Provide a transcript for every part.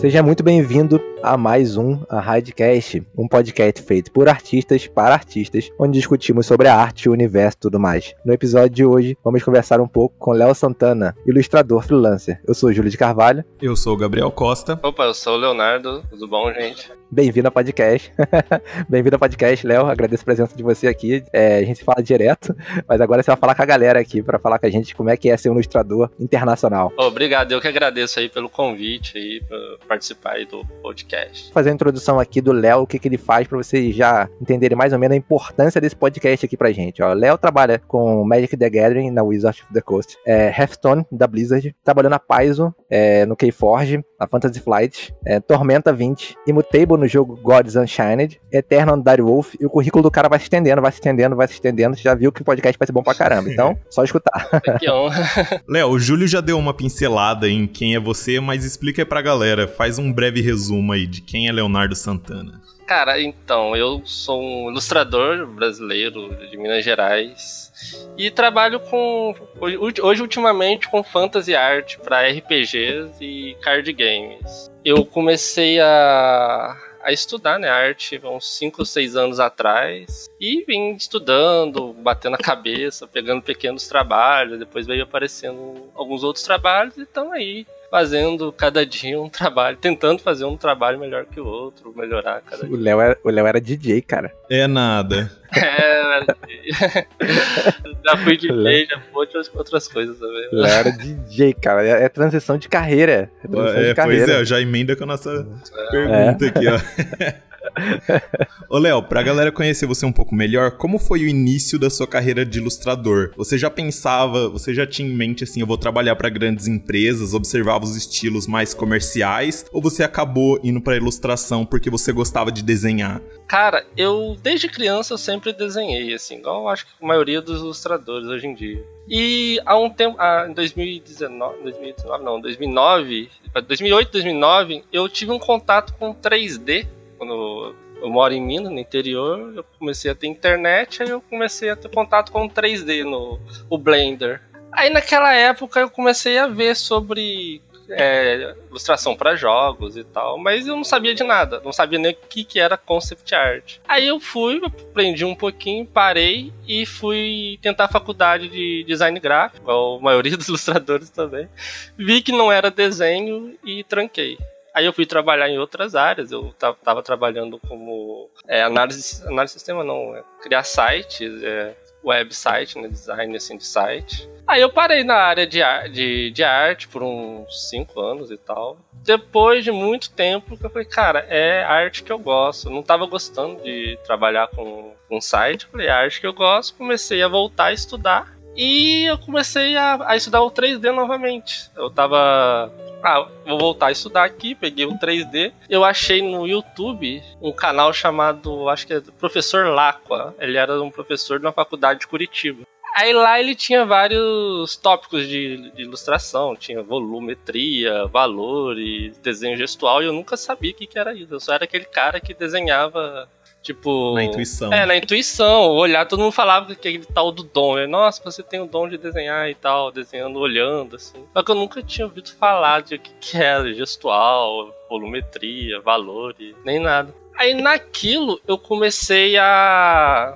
Seja muito bem-vindo a mais a Radcast, um podcast feito por artistas para artistas, onde discutimos sobre a arte, o universo e tudo mais. No episódio de hoje, vamos conversar um pouco com Léo Santana, ilustrador freelancer. Eu sou o Júlio de Carvalho. Eu sou o Gabriel Costa. Opa, eu sou o Leonardo. Tudo bom, gente? Bem-vindo ao podcast. Bem-vindo ao podcast, Léo. Agradeço a presença de você aqui. A gente fala direto, mas agora você vai falar com a galera aqui para falar com a gente como é que é ser um ilustrador internacional. Obrigado, eu que agradeço aí pelo convite aí, pra participar aí do podcast. Vou fazer a introdução aqui do Léo, o que ele faz para vocês já entenderem mais ou menos a importância desse podcast aqui pra gente. O Léo trabalha com Magic the Gathering na Wizards of the Coast, Hearthstone da Blizzard, trabalhou na Paizo, no Keyforge, na Fantasy Flight, Tormenta 20, Immutable no jogo Gods Unchained, Eternal no Direwolf, e o currículo do cara vai se estendendo. Você já viu que o podcast vai ser bom pra caramba, então só escutar. Que honra. Léo, o Júlio já deu uma pincelada em quem é você, mas explica aí pra galera, faz um breve resumo aí de quem é Leonardo Santana. Cara, então, eu sou um ilustrador brasileiro de Minas Gerais e trabalho hoje ultimamente com fantasy art para RPGs e card games. Eu comecei a estudar, né, arte há uns 5 ou 6 anos atrás e vim estudando, batendo a cabeça, pegando pequenos trabalhos, depois veio aparecendo alguns outros trabalhos e estão aí fazendo cada dia um trabalho, tentando fazer um trabalho melhor que o outro, melhorar cada dia. O Léo era DJ, cara. É nada. Já fui DJ, já fui outras coisas também. O Léo era DJ, cara. É transição de carreira. Pois é, já emenda com a nossa pergunta aqui, ó. Ô Léo, pra galera conhecer você um pouco melhor, como foi o início da sua carreira de ilustrador? Você já tinha em mente assim, eu vou trabalhar pra grandes empresas, observava os estilos mais comerciais, ou você acabou indo pra ilustração porque você gostava de desenhar? Cara, desde criança eu sempre desenhei, assim, igual eu acho que a maioria dos ilustradores hoje em dia. E há um tempo, em 2009, 2008, eu tive um contato com 3D. Quando eu moro em Minas, no interior, eu comecei a ter internet, aí eu comecei a ter contato com 3D o Blender. Aí naquela época eu comecei a ver sobre ilustração para jogos e tal, mas eu não sabia de nada, não sabia nem o que era concept art. Aí eu aprendi um pouquinho, parei e fui tentar a faculdade de design gráfico, igual a maioria dos ilustradores também. Vi que não era desenho e tranquei. Aí eu fui trabalhar em outras áreas, eu tava trabalhando como análise de sistema, criar sites, website, né, design assim, de site. Aí eu parei na área de arte por uns 5 anos e tal. Depois de muito tempo, eu falei, cara, é arte que eu gosto. Eu não tava gostando de trabalhar com um site, falei, é arte que eu gosto, comecei a voltar a estudar. E eu comecei a estudar o 3D novamente. Eu tava... vou voltar a estudar aqui, peguei o 3D. Eu achei no YouTube um canal chamado, acho que é Professor Lacqua. Ele era um professor de uma faculdade de Curitiba. Aí lá ele tinha vários tópicos de ilustração, tinha volumetria, valores, desenho gestual, e eu nunca sabia o que era isso. Eu só era aquele cara que desenhava... Tipo... Na intuição. Na intuição. Olhar, todo mundo falava que aquele tal do dom. Nossa, você tem o dom de desenhar e tal, desenhando, olhando, assim. Só que eu nunca tinha ouvido falar de o que era gestual, volumetria, valores, nem nada. Aí naquilo eu comecei a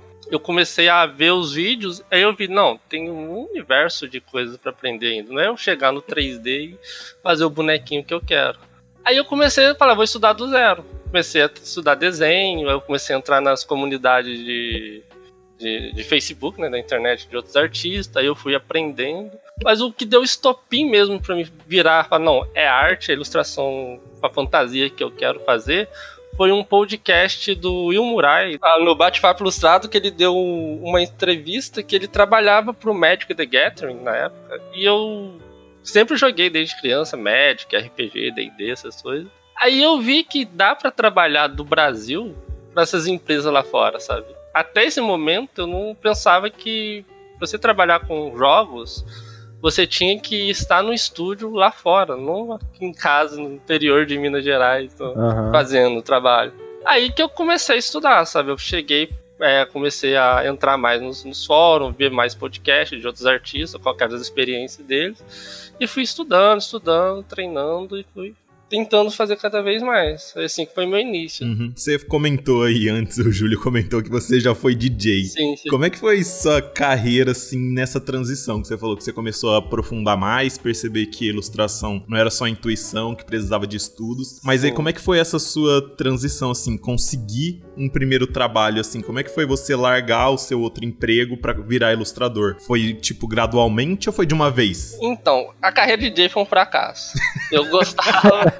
ver os vídeos, aí eu vi, não, tem um universo de coisas pra aprender ainda. Não é eu chegar no 3D e fazer o bonequinho que eu quero. Aí eu comecei a falar, vou estudar do zero. Comecei a estudar desenho, eu comecei a entrar nas comunidades de Facebook, né, da internet de outros artistas, aí eu fui aprendendo. Mas o que deu estopim mesmo pra me virar, falar, não, é arte, é ilustração, a fantasia que eu quero fazer, foi um podcast do Will Murray, no Bate-Papo Ilustrado, que ele deu uma entrevista que ele trabalhava pro Magic the Gathering na época, e eu sempre joguei desde criança, Magic, RPG, D&D, essas coisas. Aí eu vi que dá pra trabalhar do Brasil pra essas empresas lá fora, sabe? Até esse momento eu não pensava que pra você trabalhar com jogos, você tinha que estar no estúdio lá fora, não aqui em casa, no interior de Minas Gerais, fazendo trabalho. Aí que eu comecei a estudar, sabe? Eu cheguei, comecei a entrar mais nos fóruns, ver mais podcasts de outros artistas, qual que era as experiências deles, e fui estudando, treinando, e fui tentando fazer cada vez mais. Foi assim que foi meu início. Você comentou aí antes, o Júlio comentou que você já foi DJ. Sim. Como é que foi sua carreira, assim, nessa transição? Que você falou que você começou a aprofundar mais, perceber que a ilustração não era só intuição, que precisava de estudos. Mas aí, como é que foi essa sua transição, assim, conseguir um primeiro trabalho, assim? Como é que foi você largar o seu outro emprego pra virar ilustrador? Foi, tipo, gradualmente ou foi de uma vez? Então, a carreira de DJ foi um fracasso. Eu gostava...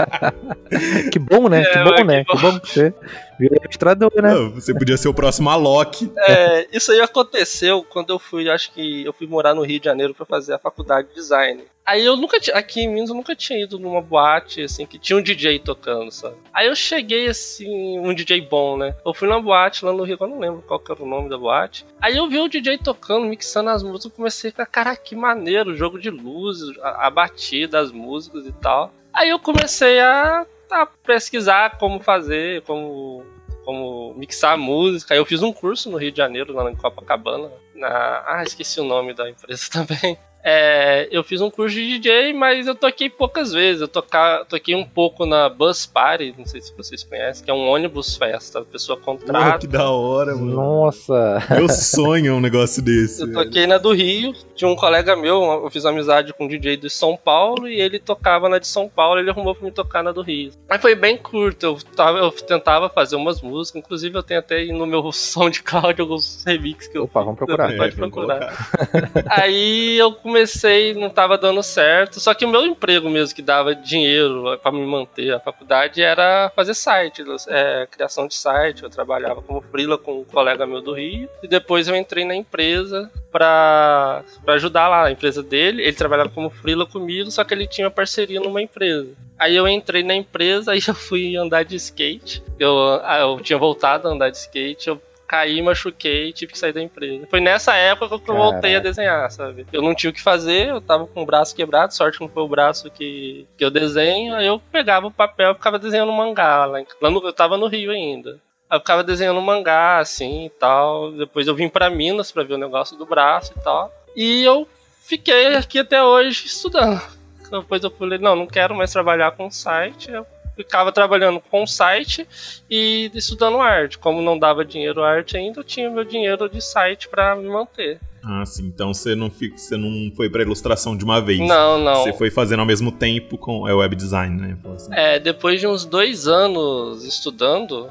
Que bom, né? Que bom que você virou ilustrador, né? Não, você podia ser o próximo Alok. Isso aí aconteceu quando eu fui, acho que eu fui morar no Rio de Janeiro pra fazer a faculdade de design. Aí eu nunca aqui em Minas eu nunca tinha ido numa boate, assim, que tinha um DJ tocando, sabe? Aí eu cheguei, assim, um DJ bom, né? Eu fui numa boate lá no Rio, eu não lembro qual que era o nome da boate. Aí eu vi o DJ tocando, mixando as músicas, eu comecei a ficar, cara, que maneiro, o jogo de luzes, a batida, as músicas e tal. Aí eu comecei a pesquisar como fazer, como mixar a música. Aí eu fiz um curso no Rio de Janeiro, lá em Copacabana. Esqueci o nome da empresa também. Eu fiz um curso de DJ, mas eu toquei poucas vezes. Eu toquei um pouco na Bus Party, não sei se vocês conhecem, que é um ônibus festa. A pessoa contrata. Que da hora, mano. Nossa! Meu sonho é um negócio desse. Eu toquei na do Rio, tinha um colega meu, eu fiz amizade com um DJ de São Paulo e ele tocava na de São Paulo, ele arrumou pra me tocar na do Rio. Mas foi bem curto, eu tentava fazer umas músicas, inclusive eu tenho até aí no meu SoundCloud alguns remixes que eu... Opa, vamos procurar. Pode procurar. Aí eu comecei, não tava dando certo, só que o meu emprego mesmo que dava dinheiro pra me manter a faculdade era fazer site, criação de site. Eu trabalhava como freela com um colega meu do Rio e depois eu entrei na empresa pra ajudar lá a empresa dele. Ele trabalhava como freela comigo, só que ele tinha uma parceria numa empresa. Aí eu entrei na empresa, aí eu fui andar de skate. Eu tinha voltado a andar de skate, eu caí, machuquei e tive que sair da empresa. Foi nessa época que eu voltei a desenhar, sabe? Eu não tinha o que fazer, eu tava com o braço quebrado, sorte que não foi o braço que eu desenho. Aí eu pegava o papel e ficava desenhando mangá. Eu tava no Rio ainda. Aí eu ficava desenhando mangá, assim, e tal. Depois eu vim pra Minas pra ver o negócio do braço e tal. E eu fiquei aqui até hoje estudando. Depois eu falei, não quero mais trabalhar com site. Eu ficava trabalhando com o site e estudando arte. Como não dava dinheiro arte ainda, eu tinha meu dinheiro de site pra me manter. Ah, sim. Então você não foi pra ilustração de uma vez. Não. Você foi fazendo ao mesmo tempo com web design, né? Assim. Depois de uns 2 anos estudando,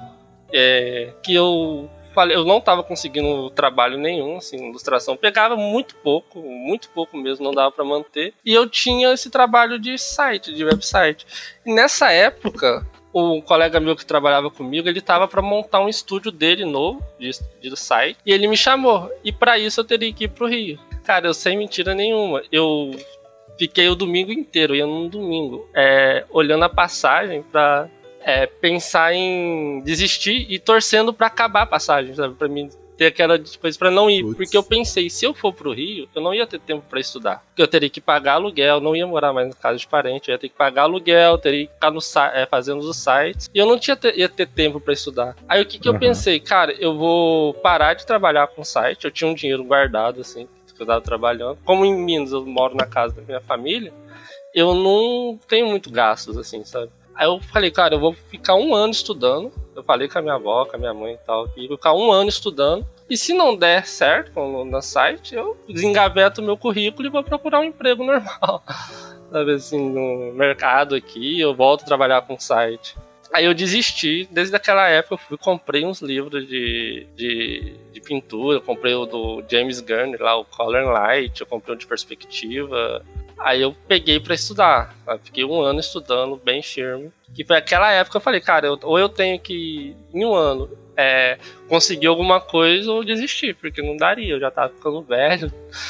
que eu não estava conseguindo trabalho nenhum, assim, ilustração. Pegava muito pouco mesmo, não dava para manter. E eu tinha esse trabalho de site, de website. E nessa época, o colega meu que trabalhava comigo, ele tava para montar um estúdio dele novo, de site, e ele me chamou. E para isso eu teria que ir pro Rio. Cara, eu sem mentira nenhuma. Eu fiquei o domingo inteiro, ia num domingo, olhando a passagem pra... pensar em desistir e torcendo pra acabar a passagem, sabe? Pra mim ter aquela coisa pra não ir. Putz. Porque eu pensei, se eu for pro Rio, eu não ia ter tempo pra estudar. Porque eu teria que pagar aluguel, não ia morar mais na casa de parente, eu ia ter que pagar aluguel, teria que ficar fazendo os sites. E eu não ia ter tempo pra estudar. Aí o que eu pensei? Cara, eu vou parar de trabalhar com site. Eu tinha um dinheiro guardado, assim, que eu tava trabalhando. Como em Minas eu moro na casa da minha família, eu não tenho muito gastos, assim, sabe? Aí eu falei, cara, eu vou ficar 1 ano estudando. Eu falei com a minha avó, com a minha mãe e tal, que eu vou ficar 1 ano estudando. E se não der certo no site, eu desengaveto o meu currículo e vou procurar um emprego normal. Sabe assim, no mercado aqui, eu volto a trabalhar com site. Aí eu desisti. Desde aquela época eu comprei uns livros de pintura. Eu comprei o do James Garner lá, o Color and Light. Eu comprei o de perspectiva. Aí eu peguei pra estudar. Eu fiquei 1 ano estudando, bem firme. Que foi aquela época que eu falei, cara, ou eu tenho que, em 1 ano, conseguir alguma coisa ou desistir, porque não daria. Eu já tava ficando velho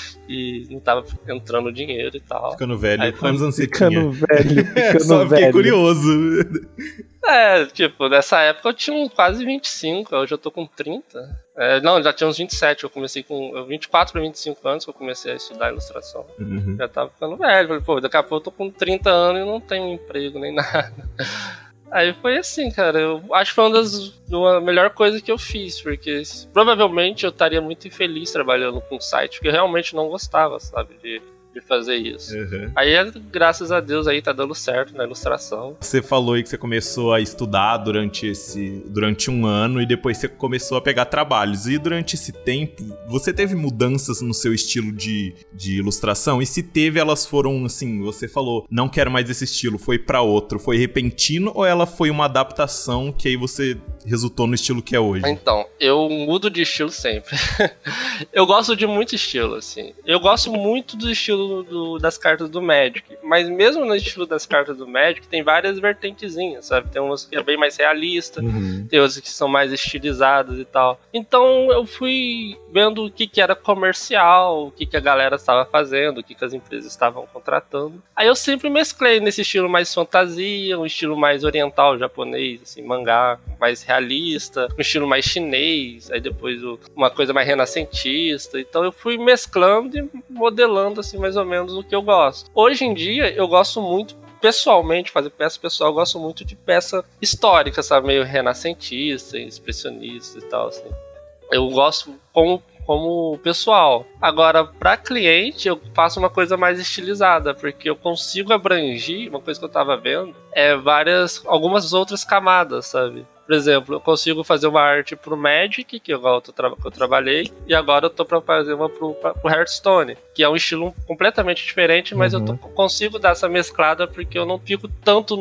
e não tava entrando dinheiro e tal. Ficando velho. Aí quantos anos você ficando tinha? Velho. Só fiquei curioso. Nessa época eu tinha quase 25, hoje eu tô com 30. Não, já tinha uns 27, eu comecei com 24 para 25 anos que eu comecei a estudar ilustração. Uhum. Já tava ficando velho, falei, pô, daqui a pouco eu tô com 30 anos e não tenho emprego nem nada. Aí foi assim, cara, eu acho que foi uma melhor coisa que eu fiz, porque provavelmente eu estaria muito infeliz trabalhando com site, porque eu realmente não gostava, sabe, de fazer isso. Aí, graças a Deus, aí tá dando certo na ilustração. Você falou aí que você começou a estudar durante um ano e depois você começou a pegar trabalhos. E durante esse tempo, você teve mudanças no seu estilo de ilustração? E se teve, elas foram, assim, você falou, não quero mais esse estilo, foi pra outro. Foi repentino ou ela foi uma adaptação que aí você resultou no estilo que é hoje? Então, eu mudo de estilo sempre. Eu gosto de muito estilo, assim. Eu gosto muito do estilo das cartas do Magic. Mas mesmo no estilo das cartas do Magic, tem várias vertentezinhas, sabe? Tem umas que é bem mais realista, tem outras que são mais estilizadas e tal. Então, eu fui vendo o que era comercial, o que a galera estava fazendo, o que as empresas estavam contratando. Aí eu sempre mesclei nesse estilo mais fantasia, um estilo mais oriental, japonês, assim, mangá, mais realista, um estilo mais chinês, aí depois uma coisa mais renascentista. Então eu fui mesclando e modelando assim mais ou menos o que eu gosto. Hoje em dia eu gosto muito, pessoalmente, fazer peça pessoal, eu gosto muito de peça histórica, sabe, meio renascentista, expressionista e tal, assim. Eu gosto como pessoal. Agora, para cliente, eu faço uma coisa mais estilizada, porque eu consigo abranger, uma coisa que eu tava vendo, algumas outras camadas, sabe? Por exemplo, eu consigo fazer uma arte pro Magic, que eu trabalhei, e agora eu tô pra fazer uma pro Hearthstone, que é um estilo completamente diferente, mas eu consigo dar essa mesclada porque eu não fico tanto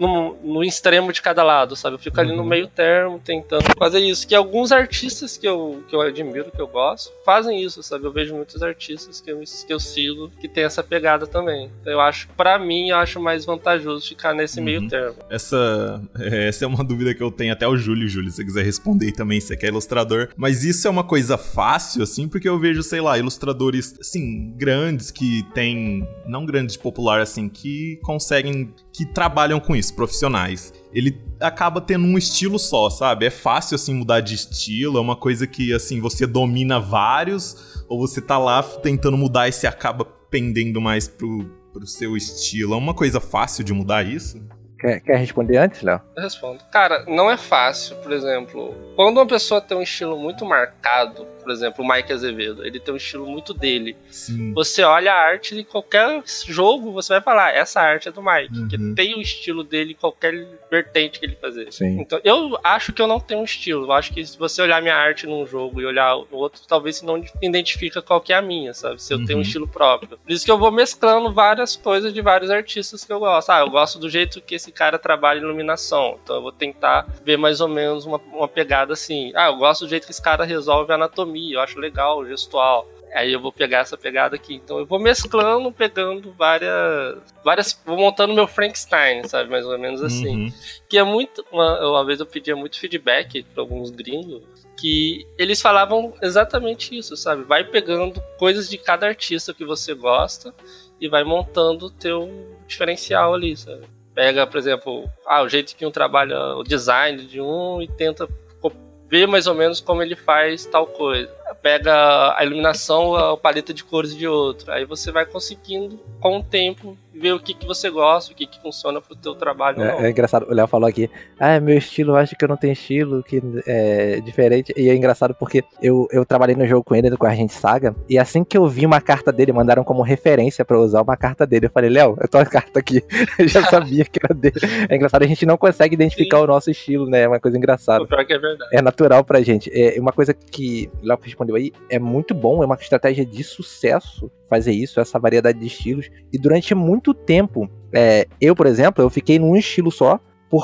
no extremo de cada lado, sabe? Eu fico ali no meio termo, tentando fazer isso. Que alguns artistas que eu admiro, que eu gosto, fazem isso, sabe? Eu vejo muitos artistas que eu sigo que tem essa pegada também. Então eu acho, pra mim, eu acho mais vantajoso ficar nesse meio termo. Essa é uma dúvida que eu tenho até o Júlio, se você quiser responder também, você que é ilustrador. Mas isso é uma coisa fácil, assim, porque eu vejo, sei lá, ilustradores, assim, grandes que tem, não grandes de popular, assim, que conseguem, que trabalham com isso, profissionais. Ele acaba tendo um estilo só, sabe? É fácil, assim, mudar de estilo, é uma coisa que, assim, você domina vários, ou você tá lá tentando mudar e você acaba pendendo mais pro seu estilo. É uma coisa fácil de mudar isso? Quer responder antes, Léo? Eu respondo. Cara, não é fácil. Por exemplo, quando uma pessoa tem um estilo muito marcado, por exemplo, o Mike Azevedo, ele tem um estilo muito dele. Sim. Você olha a arte de qualquer jogo, você vai falar, essa arte é do Mike, que tem o estilo dele em qualquer vertente que ele fazer. Sim. Então, eu acho que eu não tenho um estilo. Eu acho que se você olhar minha arte num jogo e olhar no outro, talvez você não identifica qual que é a minha, sabe? Se eu tenho um estilo próprio. Por isso que eu vou mesclando várias coisas de vários artistas que eu gosto. Eu gosto do jeito que esse cara trabalha iluminação. Então eu vou tentar ver mais ou menos uma pegada assim. Eu gosto do jeito que esse cara resolve a anatomia. Eu acho legal o gestual. Aí eu vou pegar essa pegada aqui. Então eu vou mesclando, pegando várias... Vou montando meu Frankenstein, sabe? Mais ou menos assim. Que é muito... Uma vez eu pedia muito feedback para alguns gringos, que eles falavam exatamente isso, sabe? Vai pegando coisas de cada artista que você gosta e vai montando o teu diferencial ali, sabe? Pega, por exemplo, o jeito que um trabalha, o design de um, e tenta ver mais ou menos como ele faz tal coisa. Pega a iluminação, a paleta de cores de outro. Aí você vai conseguindo, com o tempo, ver o que você gosta, o que funciona pro teu trabalho. É engraçado, o Léo falou aqui, meu estilo, eu acho que eu não tenho estilo, que é diferente. E é engraçado porque eu trabalhei no jogo com ele, com a Agente Saga, e assim que eu vi uma carta dele, mandaram como referência pra eu usar uma carta dele. Eu falei, Léo, eu tô a carta aqui. Eu já sabia que era dele. É engraçado, a gente não consegue identificar o nosso estilo, né? É uma coisa engraçada. O pior que é verdade. É natural pra gente. Uma coisa que o Léo respondeu aí, é muito bom, é uma estratégia de sucesso fazer isso, essa variedade de estilos. E durante muito tempo, eu, por exemplo, eu fiquei num estilo só,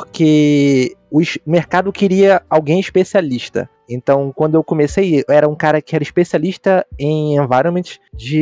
porque o mercado queria alguém especialista. Então, quando eu comecei, eu era um cara que era especialista em environment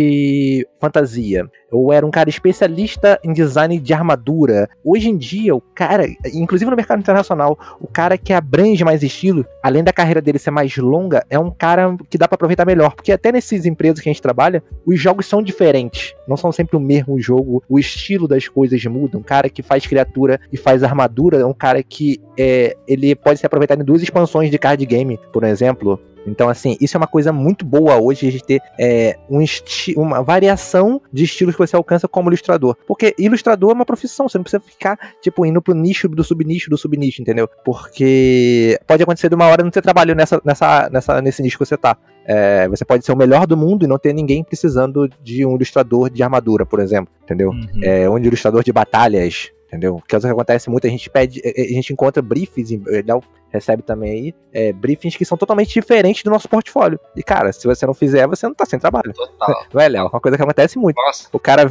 de fantasia. Eu era um cara especialista em design de armadura. Hoje em dia, o cara, inclusive no mercado internacional, o cara que abrange mais estilo, além da carreira dele ser mais longa, é um cara que dá pra aproveitar melhor. Porque até nessas empresas que a gente trabalha, os jogos são diferentes. Não são sempre o mesmo jogo. O estilo das coisas muda. Um cara que faz criatura e faz armadura é um cara que ele pode ser aproveitado em 2 expansões de card game, por exemplo. Então, assim, isso é uma coisa muito boa hoje, a gente ter uma variação de estilos que você alcança como ilustrador. Porque ilustrador é uma profissão, você não precisa ficar, tipo, indo pro nicho do subnicho, entendeu? Porque pode acontecer de uma hora não ter trabalho nesse nicho que você tá. Você pode ser o melhor do mundo e não ter ninguém precisando de um ilustrador de armadura, por exemplo, entendeu? Um ilustrador de batalhas, entendeu? Que é o que acontece muito, a gente encontra briefings, recebe também aí, briefings que são totalmente diferentes do nosso portfólio. E, cara, se você não fizer, você não tá sem trabalho. Total. Não é, Léo? Uma coisa que acontece muito. Nossa. O cara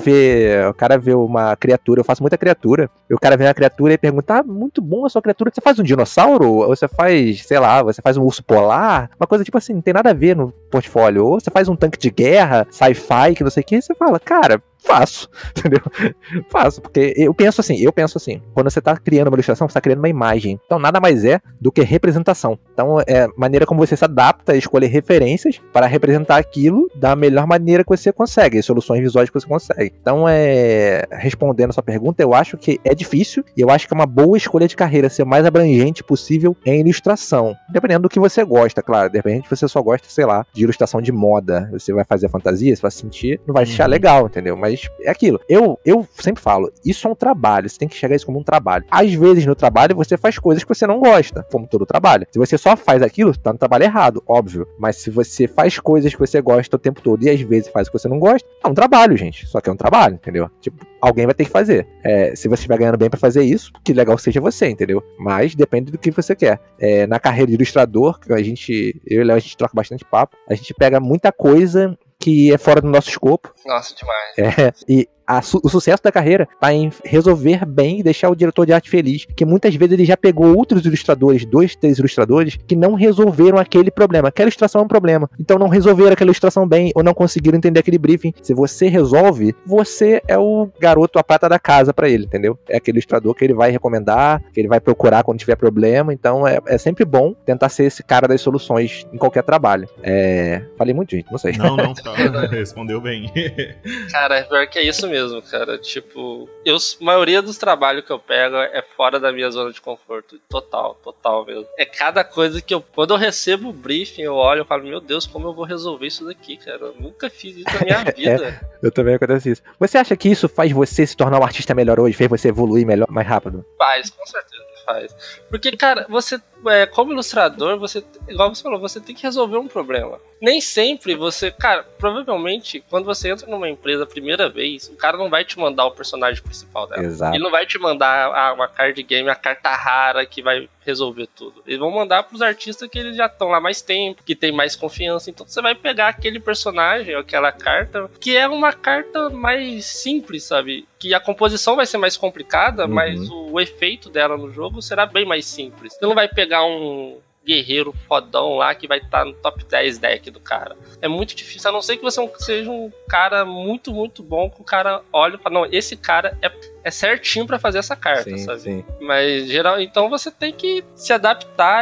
vê uma criatura, eu faço muita criatura, e o cara vê uma criatura e pergunta, muito bom a sua criatura, você faz um dinossauro? Ou você faz, sei lá, você faz um urso polar? Uma coisa tipo assim, não tem nada a ver no portfólio. Ou você faz um tanque de guerra, sci-fi, que não sei o que, você fala, cara, faço, entendeu? Faço, porque eu penso assim, quando você tá criando uma ilustração, você tá criando uma imagem, então nada mais é do que representação. Então é a maneira como você se adapta a escolher referências para representar aquilo da melhor maneira que você consegue, as soluções visuais que você consegue. Então respondendo a sua pergunta, eu acho que é difícil, e eu acho que é uma boa escolha de carreira ser o mais abrangente possível em ilustração, dependendo do que você gosta, claro, de repente você só gosta, sei lá, de ilustração de moda, você vai fazer fantasia, você vai sentir, não vai achar legal, entendeu? Mas é aquilo. Eu sempre falo, isso é um trabalho, você tem que enxergar isso como um trabalho. Às vezes no trabalho você faz coisas que você não gosta, como todo trabalho. Se você só faz aquilo, tá no trabalho errado, óbvio. Mas se você faz coisas que você gosta o tempo todo e às vezes faz o que você não gosta, é um trabalho, gente. Só que é um trabalho, entendeu? Tipo, alguém vai ter que fazer. Se você estiver ganhando bem pra fazer isso, que legal seja você, entendeu? Mas depende do que você quer. Na carreira de ilustrador, eu e o Léo, a gente troca bastante papo, a gente pega muita coisa que é fora do nosso escopo. Nossa, demais. E o sucesso da carreira tá em resolver bem e deixar o diretor de arte feliz, que muitas vezes ele já pegou outros ilustradores, 2, 3 ilustradores, que não resolveram aquele problema. Aquela ilustração é um problema, então não resolveram aquela ilustração bem, ou não conseguiram entender aquele briefing. Se você resolve, você é o garoto, a prata da casa pra ele, entendeu? É aquele ilustrador que ele vai recomendar, que ele vai procurar quando tiver problema, então é sempre bom tentar ser esse cara das soluções em qualquer trabalho. Falei muito, gente, não sei. Não, respondeu bem. Cara, pior que é isso mesmo. Cara, tipo, a maioria dos trabalhos que eu pego é fora da minha zona de conforto, total mesmo. É cada coisa que quando eu recebo o briefing, eu olho e falo, meu Deus, como eu vou resolver isso daqui, cara? Eu nunca fiz isso na minha vida. Eu também acontece isso. Você acha que isso faz você se tornar um artista melhor hoje? Fez você evoluir melhor, mais rápido? Faz, com certeza faz. Porque, cara, você, como ilustrador, igual você falou, você tem que resolver um problema. Nem sempre você, cara, provavelmente, quando você entra numa empresa a primeira vez, o cara não vai te mandar o personagem principal dela. Exato. Ele não vai te mandar uma card game, a carta rara que vai resolver tudo. Eles vão mandar pros artistas que eles já estão lá mais tempo, que tem mais confiança. Então você vai pegar aquele personagem, aquela carta, que é uma carta mais simples, sabe? Que a composição vai ser mais complicada, mas o efeito dela no jogo será bem mais simples. Você não vai pegar um guerreiro fodão lá que vai estar no top 10 deck do cara. É muito difícil, a não ser que você seja um cara muito, muito bom, que o cara olha e fala, não, esse cara é certinho pra fazer essa carta, sabe? Sim. Mas, então você tem que se adaptar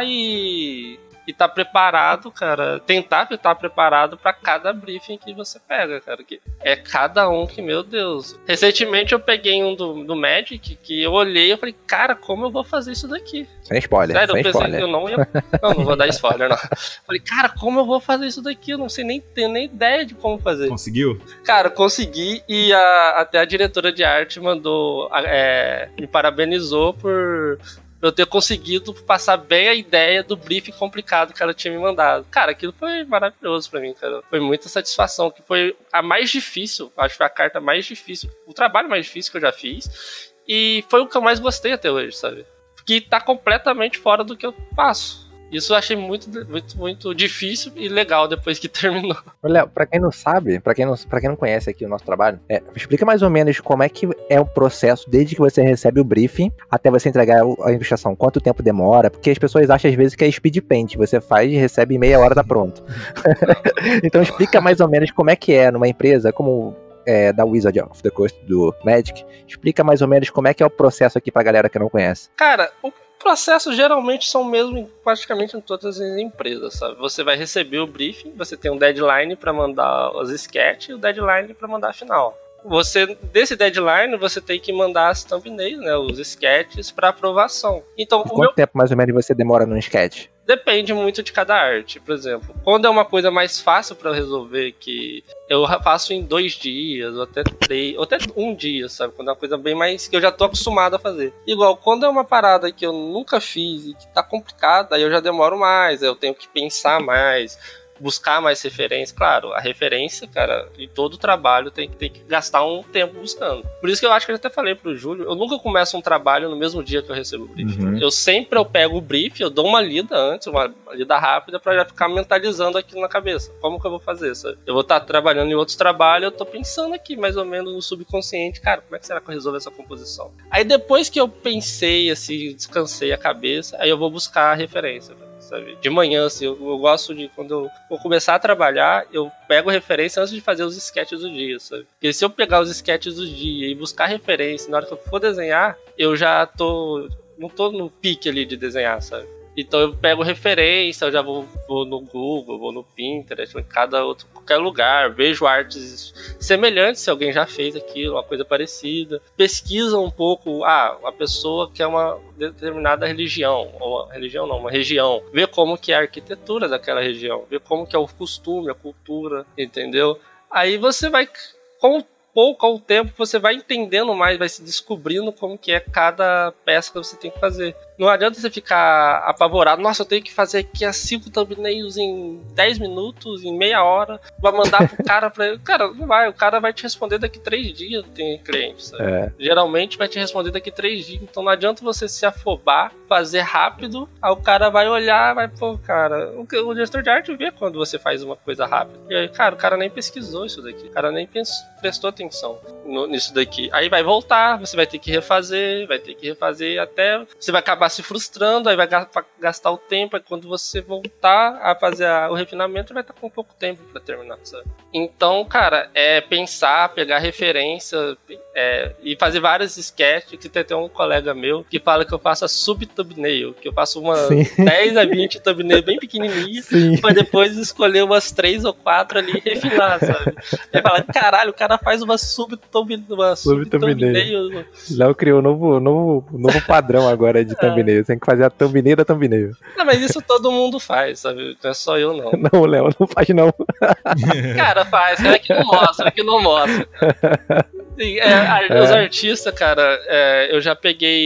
e tá preparado, cara, tentar estar preparado pra cada briefing que você pega, cara, que é cada um que, meu Deus. Recentemente eu peguei um do Magic, que eu olhei e falei, cara, como eu vou fazer isso daqui? Sem spoiler, sério, sem eu pensei spoiler. que eu não ia... Não vou dar spoiler, não. Falei, cara, como eu vou fazer isso daqui? Eu não sei tenho nem ideia de como fazer. Conseguiu? Cara, consegui, e até a diretora de arte me parabenizou por eu ter conseguido passar bem a ideia do briefing complicado que ela tinha me mandado. Cara, aquilo foi maravilhoso pra mim, cara. Foi muita satisfação, que foi a mais difícil, acho que foi a carta mais difícil, o trabalho mais difícil que eu já fiz, e foi o que eu mais gostei até hoje, sabe? Porque tá completamente fora do que eu faço. Isso eu achei muito, muito, muito difícil e legal depois que terminou. Léo, pra quem não sabe, pra quem não conhece aqui o nosso trabalho, explica mais ou menos como é que é o processo desde que você recebe o briefing até você entregar a ilustração. Quanto tempo demora? Porque as pessoas acham às vezes que é speed paint. Você faz e recebe em meia hora, tá pronto. Então explica mais ou menos como é que é numa empresa como da Wizard of the Coast, do Magic. Explica mais ou menos como é que é o processo aqui pra galera que não conhece. Cara, o processo geralmente são mesmo praticamente em todas as empresas, sabe? Você vai receber o briefing, você tem um deadline para mandar os sketches e o deadline para mandar a final. Desse deadline, você tem que mandar as thumbnails, né, os sketches, para aprovação. Então, quanto tempo mais ou menos você demora num sketch? Depende muito de cada arte. Por exemplo, quando é uma coisa mais fácil para resolver, que eu faço em 2 dias, ou até 3, ou até 1 dia, sabe? Quando é uma coisa bem mais que eu já tô acostumado a fazer. Igual, quando é uma parada que eu nunca fiz e que tá complicada, aí eu já demoro mais, eu tenho que pensar mais. buscar mais referência. Claro, a referência, cara, em todo trabalho tem que gastar um tempo buscando. Por isso que eu acho que eu até falei pro Júlio, eu nunca começo um trabalho no mesmo dia que eu recebo o brief. Eu sempre pego o brief, eu dou uma lida antes, uma lida rápida, pra já ficar mentalizando aquilo na cabeça. Como que eu vou fazer, sabe? Eu vou estar trabalhando em outros trabalhos, eu tô pensando aqui, mais ou menos, no subconsciente, cara, como é que será que eu resolvo essa composição? Aí depois que eu pensei, assim, descansei a cabeça, aí eu vou buscar a referência, sabe? De manhã, assim, eu gosto de, quando eu vou começar a trabalhar, eu pego referência antes de fazer os sketches do dia, sabe? Porque se eu pegar os sketches do dia e buscar referência, na hora que eu for desenhar, eu já não tô no pique ali de desenhar, sabe? Então eu pego referência, eu já vou no Google, vou no Pinterest, em qualquer lugar, vejo artes semelhantes, se alguém já fez aquilo, uma coisa parecida. Pesquisa um pouco, uma pessoa que é uma determinada religião, ou uma região. Vê como que é a arquitetura daquela região, vê como que é o costume, a cultura, entendeu? Aí você vai, com pouco ao tempo, você vai entendendo mais, vai se descobrindo como que é cada peça que você tem que fazer. Não adianta você ficar apavorado. Nossa, eu tenho que fazer aqui as 5 thumbnails em 10 minutos, em meia hora, vai mandar pro cara pra... Cara, não vai. O cara vai te responder daqui 3 dias, tem cliente, sabe? Geralmente vai te responder daqui 3 dias. Então não adianta você se afobar, fazer rápido, aí o cara vai olhar, vai, pô, cara... O gestor de arte vê quando você faz uma coisa rápida. E aí, cara, o cara nem pesquisou isso daqui. O cara nem prestou atenção nisso daqui. Aí vai voltar, você vai ter que refazer, até... Você vai acabar se frustrando, aí vai gastar o tempo, aí quando você voltar a fazer o refinamento, vai estar com pouco tempo pra terminar, sabe? Então, cara, é pensar, pegar referência, e fazer vários sketches, que tem até um colega meu que fala que eu faço a sub-thumbnail, que eu faço uma 10 a 20 thumbnail bem pequenininha, pra depois escolher umas 3 ou 4 ali e refinar, sabe? Aí fala, caralho, o cara faz uma sub-thumbnail. Léo criou um novo padrão agora de thumbnail. Você tem que fazer a thumbnail da thumbnail. Não, mas isso todo mundo faz, sabe? Não é só eu, não. Não, Léo, não faz, não. Cara, faz. Cara, que não mostra. Sim, os artistas, cara, eu já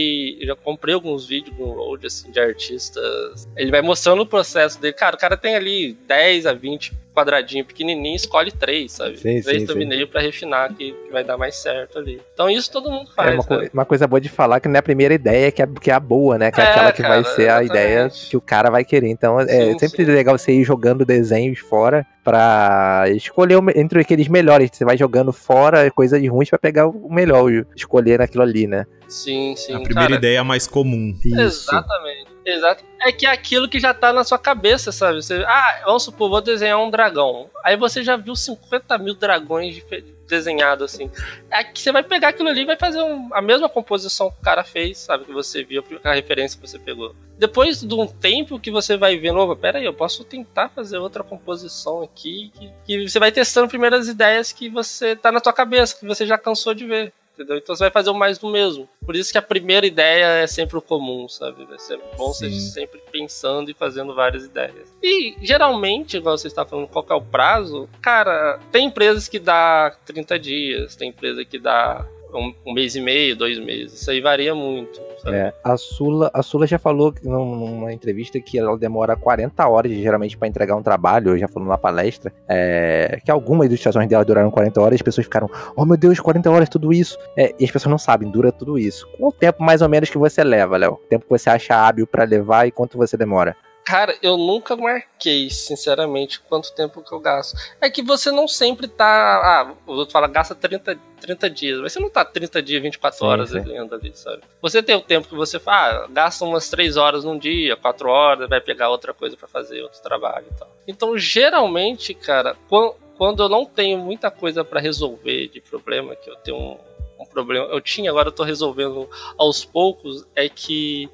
comprei alguns vídeos no Road, assim, de artistas. Ele vai mostrando o processo dele. Cara, o cara tem ali 10 a 20 quadradinho pequenininho, escolhe 3, sabe? 3 thumbnail pra refinar, que vai dar mais certo ali. Então isso todo mundo faz. Uma coisa boa de falar que não é a primeira ideia, que é a boa, né? Que é aquela que vai ser a ideia que o cara vai querer. Então sempre legal você ir jogando desenhos fora pra escolher entre aqueles melhores. Você vai jogando fora coisas ruins pra pegar o melhor, escolher naquilo ali, né? Sim. A primeira ideia é mais comum. Exatamente. Exato. É que é aquilo que já tá na sua cabeça, sabe? Você, vamos supor, vou desenhar um dragão. Aí você já viu 50 mil dragões desenhados, assim. Aqui você vai pegar aquilo ali e vai fazer a mesma composição que o cara fez, sabe? Que você viu, a referência que você pegou. Depois de um tempo que você vai vendo, pera aí, eu posso tentar fazer outra composição aqui, que você vai testando primeiras ideias que você tá na tua cabeça, que você já cansou de ver. Entendeu? Então você vai fazer o mais do mesmo. Por isso que a primeira ideia é sempre o comum, sabe? Vai ser bom você sempre pensando e fazendo várias ideias. E geralmente, igual você está falando, qual que é o prazo? Cara, tem empresas que dá 30 dias, tem empresa que dá um mês e meio, 2 meses. Isso aí varia muito, sabe? A Sula já falou numa entrevista que ela demora 40 horas geralmente pra entregar um trabalho. Já falou na palestra que algumas ilustrações dela duraram 40 horas. As pessoas ficaram, oh meu Deus, 40 horas, tudo isso. E as pessoas não sabem, dura tudo isso. Qual o tempo mais ou menos que você leva, Léo? O tempo que você acha hábil pra levar e quanto você demora? Cara, eu nunca marquei, sinceramente, quanto tempo que eu gasto. É que você não sempre tá... os outros falam, gasta 30 dias. Mas você não tá 30 dias, 24 horas lendo ali, sabe? Você tem o tempo que você fala, gasta umas 3 horas num dia, 4 horas, vai pegar outra coisa pra fazer, outro trabalho e tal. Então, geralmente, cara, quando eu não tenho muita coisa pra resolver de problema, que eu tenho um problema... agora eu tô resolvendo aos poucos, é que...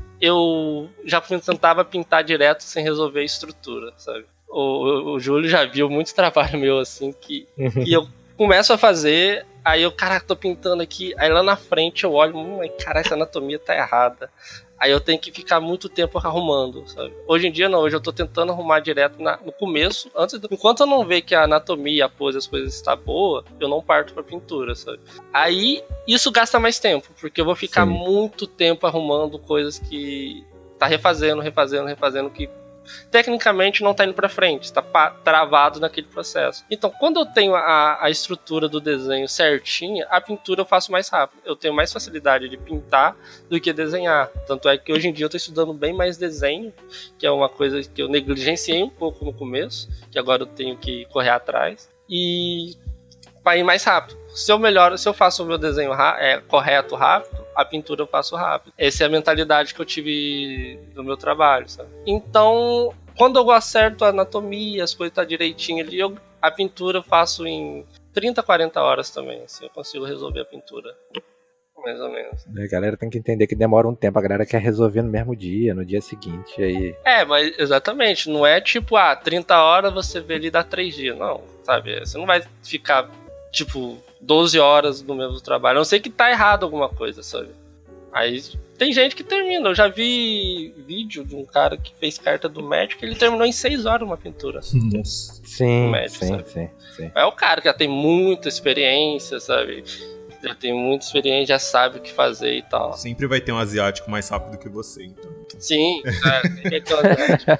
eu já tentava pintar direto sem resolver a estrutura, sabe? O Júlio já viu muito trabalho meu, assim, que eu começo a fazer, aí eu, caraca, tô pintando aqui, aí lá na frente eu olho, caralho, essa anatomia tá errada. Aí eu tenho que ficar muito tempo arrumando, sabe? Hoje em dia não, hoje eu tô tentando arrumar direto no começo, enquanto eu não ver que a anatomia, a pose, as coisas está boa, eu não parto pra pintura, sabe? Aí isso gasta mais tempo, porque eu vou ficar muito tempo arrumando coisas que tá refazendo, que tecnicamente não tá indo pra frente, está travado naquele processo. Então, quando eu tenho a estrutura do desenho certinha, a pintura eu faço mais rápido. Eu tenho mais facilidade de pintar do que desenhar. Tanto é que hoje em dia eu tô estudando bem mais desenho, que é uma coisa que eu negligenciei um pouco no começo, que agora eu tenho que correr atrás, e para ir mais rápido. Se eu faço o meu desenho correto, rápido, a pintura eu faço rápido. Essa é a mentalidade que eu tive no meu trabalho, sabe? Então, quando eu acerto a anatomia, as coisas tá direitinho ali, a pintura eu faço em 30, 40 horas também, assim, eu consigo resolver a pintura. Mais ou menos. A galera tem que entender que demora um tempo, a galera quer resolver no mesmo dia, no dia seguinte, aí... Mas exatamente, não é tipo, 30 horas você vê ali dá 3 dias, não, sabe? Você não vai ficar, tipo, 12 horas no mesmo trabalho, a não ser que tá errado alguma coisa, sabe? Aí tem gente que termina, eu já vi vídeo de um cara que fez carta do médico, ele terminou em 6 horas uma pintura. Nossa. Sim, médico, sim. É o cara que já tem muita experiência, sabe? Já tem muita experiência, já sabe o que fazer e tal. Sempre vai ter um asiático mais rápido que você, então. Sim, é que é o asiático.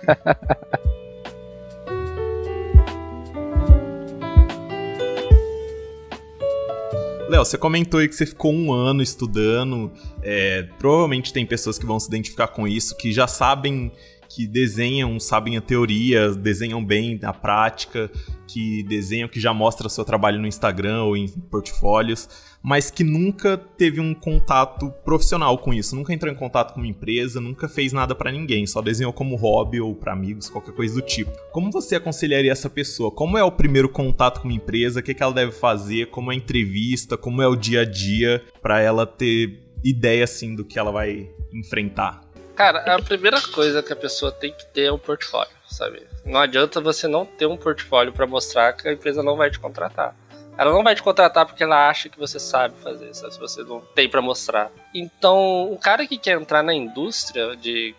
Léo, você comentou aí que você ficou 1 ano estudando. Provavelmente tem pessoas que vão se identificar com isso, que já sabem que desenham, sabem a teoria, desenham bem a prática, que desenham, que já mostra seu trabalho no Instagram ou em portfólios, mas que nunca teve um contato profissional com isso, nunca entrou em contato com uma empresa, nunca fez nada pra ninguém, só desenhou como hobby ou pra amigos, qualquer coisa do tipo. Como você aconselharia essa pessoa? Como é o primeiro contato com uma empresa? O que ela deve fazer? Como é a entrevista? Como é o dia a dia pra ela ter ideia, assim, do que ela vai enfrentar? Cara, a primeira coisa que a pessoa tem que ter é um portfólio, sabe? Não adianta você não ter um portfólio pra mostrar que a empresa não vai te contratar. Ela não vai te contratar porque ela acha que você sabe fazer, sabe? Se você não tem pra mostrar. Então, o cara que quer entrar na indústria de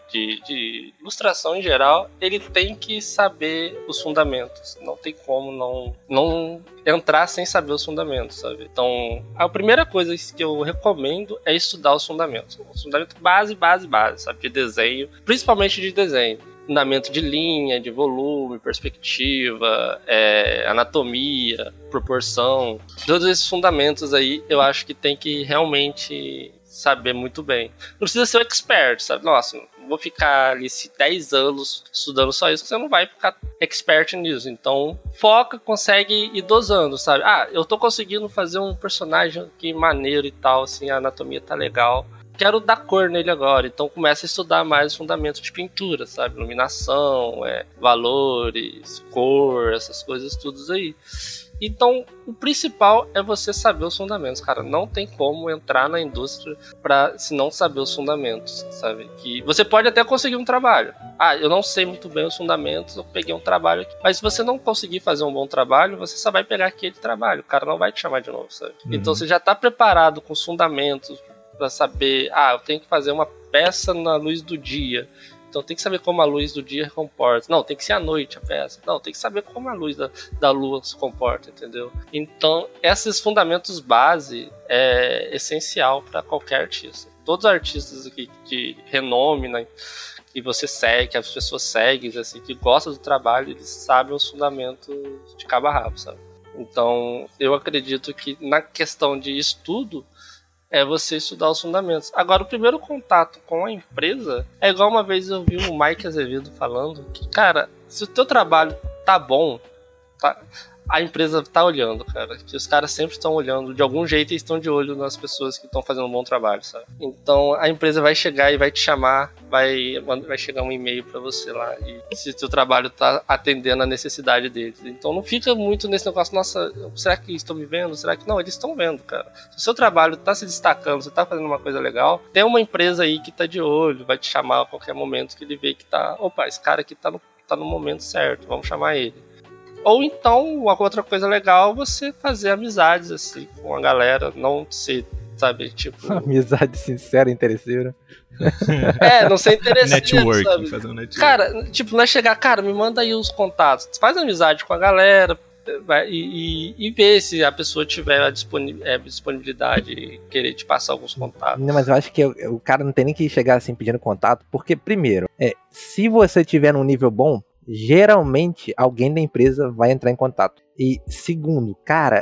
ilustração em geral, ele tem que saber os fundamentos. Não tem como não entrar sem saber os fundamentos, sabe? Então, a primeira coisa que eu recomendo é estudar os fundamentos. O fundamento base, sabe? De desenho, principalmente de desenho. Fundamento de linha, de volume, perspectiva, anatomia, proporção. Todos esses fundamentos aí eu acho que tem que realmente saber muito bem. Não precisa ser um expert, sabe? Nossa, vou ficar ali 10 anos estudando só isso, você não vai ficar expert nisso. Então, foca, consegue ir dosando, sabe? Eu tô conseguindo fazer um personagem aqui maneiro e tal, assim, a anatomia tá legal. Quero dar cor nele agora, então começa a estudar mais os fundamentos de pintura, sabe? Iluminação, valores, cor, essas coisas todas aí. Então, o principal é você saber os fundamentos, cara. Não tem como entrar na indústria se não saber os fundamentos, sabe? Que você pode até conseguir um trabalho. Eu não sei muito bem os fundamentos, eu peguei um trabalho aqui. Mas se você não conseguir fazer um bom trabalho, você só vai pegar aquele trabalho. O cara não vai te chamar de novo, sabe? Então, você já tá preparado com os fundamentos para saber, eu tenho que fazer uma peça na luz do dia. Então tem que saber como a luz do dia comporta. Não, tem que ser à noite a peça. Não, tem que saber como a luz da lua se comporta, entendeu? Então, esses fundamentos base é essencial para qualquer artista. Todos os artistas aqui de renome, né, que você segue, que as pessoas seguem, assim, que gostam do trabalho, eles sabem os fundamentos de cabo a rabo, sabe? Então, eu acredito que na questão de estudo, é você estudar os fundamentos. Agora, o primeiro contato com a empresa é igual uma vez eu vi o Mike Azevedo falando que, cara, se o teu trabalho tá bom, a empresa tá olhando, cara. Que os caras sempre estão olhando, de algum jeito eles estão de olho nas pessoas que estão fazendo um bom trabalho, sabe? Então, a empresa vai chegar e vai te chamar, vai chegar um e-mail pra você lá, e se o teu trabalho tá atendendo a necessidade deles. Então, não fica muito nesse negócio, nossa, será que estão me vendo? Será que não? Eles estão vendo, cara. Se o seu trabalho tá se destacando, você tá fazendo uma coisa legal, tem uma empresa aí que tá de olho, vai te chamar a qualquer momento que ele vê que esse cara aqui tá no momento certo, vamos chamar ele. Ou então, uma outra coisa legal, você fazer amizades, assim, com a galera, não ser, sabe, tipo... Amizade sincera, interesseira. Não ser interesseiro, network, sabe? fazer um network. Cara, tipo, não é chegar, cara, me manda aí os contatos. Faz amizade com a galera, e ver se a pessoa tiver a disponibilidade e querer te passar alguns contatos. Não, mas eu acho que o cara não tem nem que chegar assim pedindo contato, porque primeiro, se você tiver num nível bom, geralmente alguém da empresa vai entrar em contato. E segundo, cara,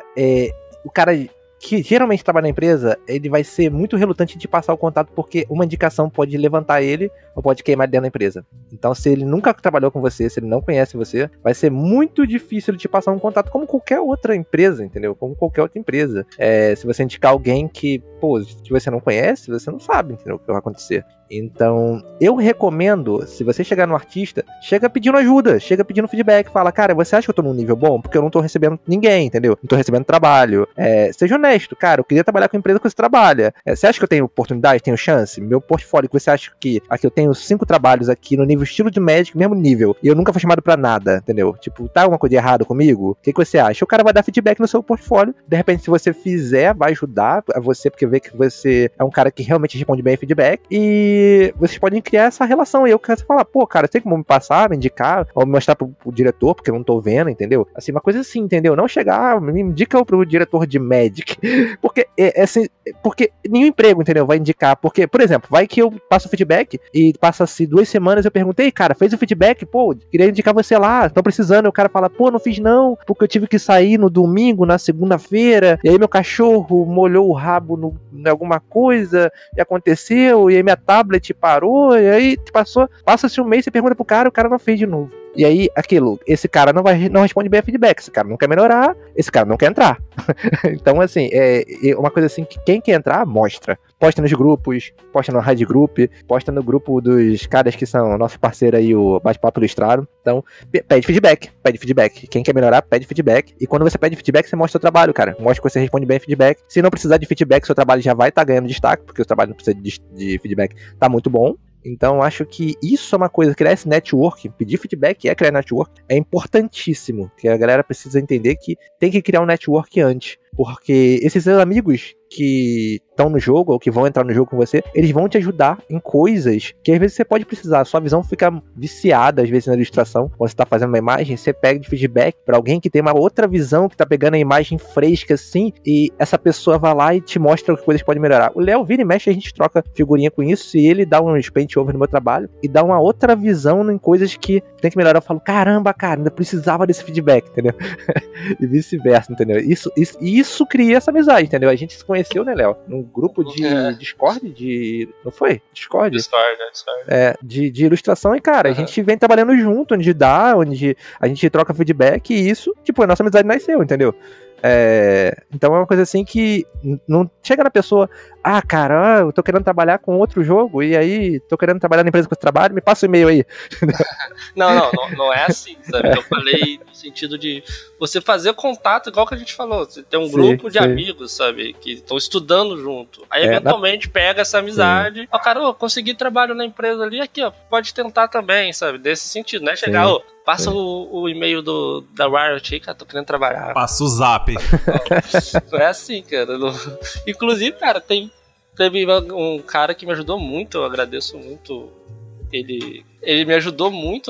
o cara que geralmente trabalha na empresa, ele vai ser muito relutante de passar o contato, porque uma indicação pode levantar ele ou pode queimar dentro da empresa. Então, se ele nunca trabalhou com você, se ele não conhece você, vai ser muito difícil de passar um contato, como qualquer outra empresa, entendeu? Como qualquer outra empresa. Se você indicar alguém que, se você não conhece, você não sabe, entendeu, o que vai acontecer. Então, eu recomendo, se você chegar no artista, chega pedindo ajuda, chega pedindo feedback, fala, cara, você acha que eu tô num nível bom? Porque eu não tô recebendo ninguém, entendeu? Não tô recebendo trabalho. Seja honesto, cara, eu queria trabalhar com a empresa que você trabalha. Você acha que eu tenho oportunidade, tenho chance? Meu portfólio, que você acha que aqui eu tenho 5 trabalhos aqui no nível estilo de Magic, mesmo nível, e eu nunca fui chamado pra nada, entendeu? Tipo, tá alguma coisa de errado comigo? O que você acha? O cara vai dar feedback no seu portfólio, de repente, se você fizer, vai ajudar a você, porque vê que você é um cara que realmente responde bem feedback, e vocês podem criar essa relação. E eu quero falar, cara, tem como me passar, me indicar, ou me mostrar pro diretor, porque eu não tô vendo, entendeu? Assim, uma coisa assim, entendeu? Não chegar, me indica pro diretor de Magic. Porque, assim, porque nenhum emprego, entendeu? Vai indicar. Porque, por exemplo, vai que eu passo o feedback e passa-se 2 semanas, eu perguntei, cara, fez o feedback? Queria indicar você lá, estão precisando. E o cara fala, não fiz não, porque eu tive que sair no domingo, na segunda-feira, e aí meu cachorro molhou o rabo em alguma coisa, e aconteceu, e aí minha tablet parou, e aí passa-se um mês, você pergunta pro cara, o cara não fez de novo. E aí, esse cara não responde bem a feedback, esse cara não quer melhorar, esse cara não quer entrar. Então, assim, uma coisa assim, que quem quer entrar, mostra. Posta nos grupos, posta no Rádio Group, posta no grupo dos caras que são nossos parceiros aí, o Bate-Papo Ilustrado. Então, pede feedback. Quem quer melhorar, pede feedback. E quando você pede feedback, você mostra o trabalho, cara. Mostra que você responde bem feedback. Se não precisar de feedback, seu trabalho já vai estar ganhando destaque, porque o trabalho não precisa de feedback, tá muito bom. Então, acho que isso é uma coisa, criar esse network, pedir feedback criar network, é importantíssimo, que a galera precisa entender que tem que criar um network antes, porque esses seus amigos que estão no jogo, ou que vão entrar no jogo com você, eles vão te ajudar em coisas que às vezes você pode precisar. Sua visão fica viciada, às vezes, na ilustração. Quando você tá fazendo uma imagem, você pega de feedback pra alguém que tem uma outra visão, que tá pegando a imagem fresca, assim, e essa pessoa vai lá e te mostra que coisas podem melhorar. O Léo vira e mexe, a gente troca figurinha com isso, e ele dá uns paint over no meu trabalho, e dá uma outra visão em coisas que tem que melhorar. Eu falo, caramba, cara, ainda precisava desse feedback, entendeu? E vice-versa, entendeu? Isso cria essa amizade, entendeu? A gente se conheceu, né, Léo? Num grupo de Discord, não foi? Discord, de ilustração, e, cara, a gente vem trabalhando junto, onde a gente troca feedback, e isso, tipo, a nossa amizade nasceu, entendeu? Então é uma coisa assim que não chega na pessoa, cara, eu tô querendo trabalhar com outro jogo, e aí tô querendo trabalhar na empresa que eu trabalho, me passa o e-mail aí. Não é assim, sabe? Eu falei no sentido de você fazer contato, igual que a gente falou, você tem um grupo de amigos, sabe, que estão estudando junto, aí eventualmente pega essa amizade, cara, consegui trabalho na empresa ali, aqui, ó, pode tentar também, sabe, desse sentido, né, chegar, passa o e-mail da Riot aí, cara, tô querendo trabalhar. Passa o zap. Não é assim, cara. Inclusive, cara, teve um cara que me ajudou muito, eu agradeço muito. Ele me ajudou muito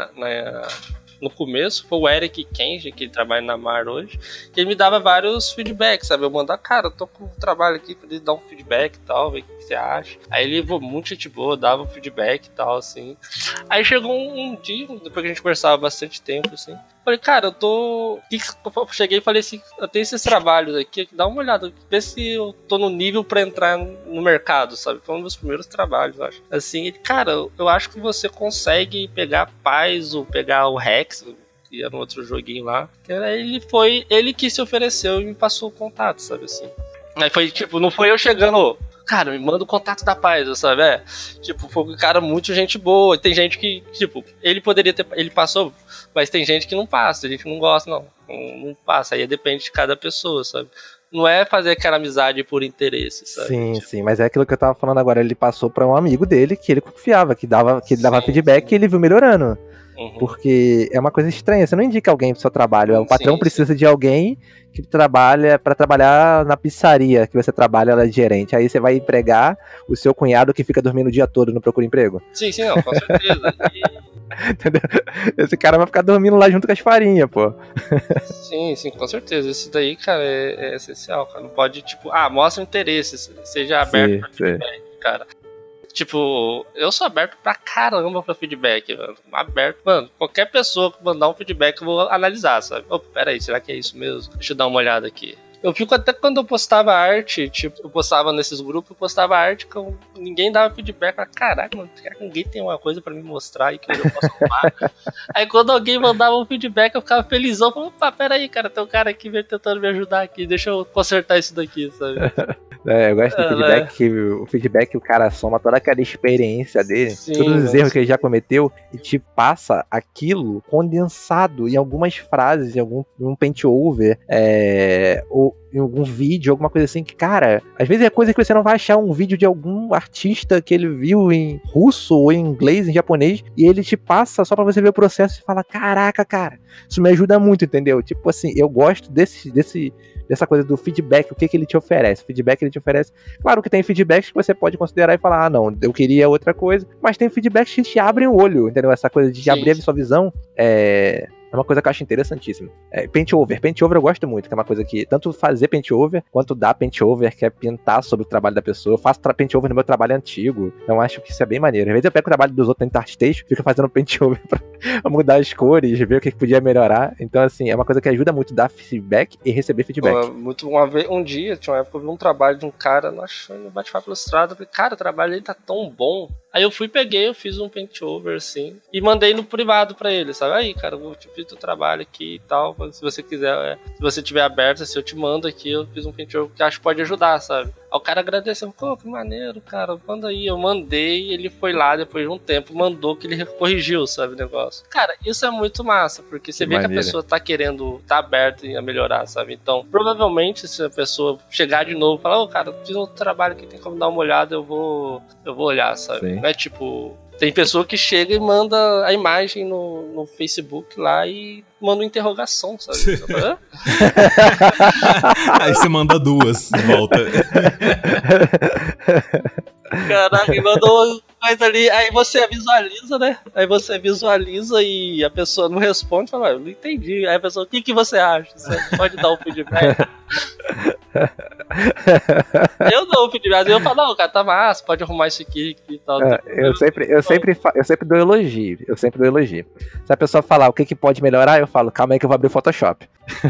no começo, foi o Eric Kenji, que ele trabalha na Mar hoje, que ele me dava vários feedbacks, sabe? Eu mandava, cara, eu tô com um trabalho aqui pra ele dar um feedback e tal, ver o que você acha. Aí ele, muito gente boa, dava um feedback e tal, assim. Aí chegou um dia, depois que a gente conversava bastante tempo, assim, falei, cara, eu cheguei e falei assim, eu tenho esses trabalhos aqui, dá uma olhada, vê se eu tô no nível pra entrar no mercado, sabe? Foi um dos primeiros trabalhos, eu acho. Assim, cara, eu acho que você consegue pegar Paz ou pegar o Rex, que era um outro joguinho lá, que era ele que se ofereceu e me passou o contato, sabe, assim. Aí foi, tipo, não foi eu chegando, cara, me manda o contato da Paz, sabe? Tipo, foi um cara muito gente boa. Tem gente que, tipo, ele passou, mas tem gente que não passa, tem gente que não gosta, não passa. Aí depende de cada pessoa, sabe? Não é fazer aquela amizade por interesse, sabe? Sim, mas é aquilo que eu tava falando agora. Ele passou pra um amigo dele que ele confiava, que ele dava feedback e ele viu melhorando. Porque é uma coisa estranha, você não indica alguém pro seu trabalho, o patrão precisa de alguém que trabalha para trabalhar na pizzaria que você trabalha, ela é gerente. Aí você vai empregar o seu cunhado que fica dormindo o dia todo no Procura Emprego. Sim, não, com certeza. Entendeu? Esse cara vai ficar dormindo lá junto com as farinhas, pô. Sim, com certeza. Isso daí, cara, é essencial, cara. Não pode, tipo, mostra interesse, seja aberto pra feedback, cara. Tipo, eu sou aberto pra caramba pra feedback, mano. Aberto, mano. Qualquer pessoa que mandar um feedback eu vou analisar, sabe? Peraí, será que é isso mesmo? Deixa eu dar uma olhada aqui. Eu fico até quando eu postava arte, tipo, eu postava nesses grupos, eu postava arte que ninguém dava feedback. Eu falava, caraca, mano, será que ninguém tem uma coisa pra me mostrar e que eu posso arrumar? Aí quando alguém mandava um feedback, eu ficava felizão. Falava, opa, peraí, cara, tem um cara aqui tentando me ajudar aqui, deixa eu consertar isso daqui, sabe? Eu gosto do feedback, que o feedback o cara soma toda aquela experiência dele, todos os erros que ele já cometeu, e te passa aquilo condensado em algumas frases, em um paint over, ou em algum vídeo, alguma coisa assim, que, cara, às vezes é coisa que você não vai achar um vídeo de algum artista que ele viu em russo, ou em inglês, em japonês, e ele te passa só pra você ver o processo e fala, caraca, cara, isso me ajuda muito, entendeu? Tipo assim, eu gosto dessa coisa do feedback, o que ele te oferece. O feedback ele te oferece. Claro que tem feedbacks que você pode considerar e falar, não, eu queria outra coisa, mas tem feedbacks que te abrem o olho, entendeu? Essa coisa de abrir a sua visão é uma coisa que eu acho interessantíssima. Paint over eu gosto muito, que é uma coisa que tanto fazer paint over, quanto dar paint over, que é pintar sobre o trabalho da pessoa. Eu faço paint over no meu trabalho antigo, então acho que isso é bem maneiro. Às vezes eu pego o trabalho dos outros dentro de arte-texto, fico fazendo paint over pra mudar as cores, ver o que podia melhorar. Então, assim, é uma coisa que ajuda muito dar feedback e receber feedback. Um dia, tinha uma época, eu vi um trabalho de um cara no Bate-Papo Ilustrado, eu falei, cara, o trabalho dele tá tão bom. Aí eu eu fiz um paint over, assim, e mandei no privado pra ele, sabe? Aí, cara, eu fiz o trabalho aqui e tal, se você quiser, se você tiver aberto, assim, eu te mando aqui, eu fiz um paint over que acho que pode ajudar, sabe? Aí o cara agradeceu, pô, que maneiro, cara, manda aí. Eu mandei, ele foi lá, depois de um tempo, mandou que ele corrigiu, sabe, o negócio. Cara, isso é muito massa, porque você vê que a pessoa tá querendo, tá aberta a melhorar, sabe? Então, provavelmente, se a pessoa chegar de novo e falar, cara, fiz um trabalho que tem como dar uma olhada, eu vou olhar, sabe? Sim. Não é tipo... Tem pessoa que chega e manda a imagem no Facebook lá e manda uma interrogação, sabe? Aí você manda duas de volta. Caraca, e mandou coisa ali, aí você visualiza, né? Aí você visualiza e a pessoa não responde, fala, eu não entendi. Aí a pessoa, o que você acha? Você pode dar um feedback? Eu dou um feedback, eu falo, não, cara, tá massa, pode arrumar isso aqui e tal. Eu sempre dou elogio, Se a pessoa falar o que pode melhorar, eu falo, calma aí que eu vou abrir o Photoshop.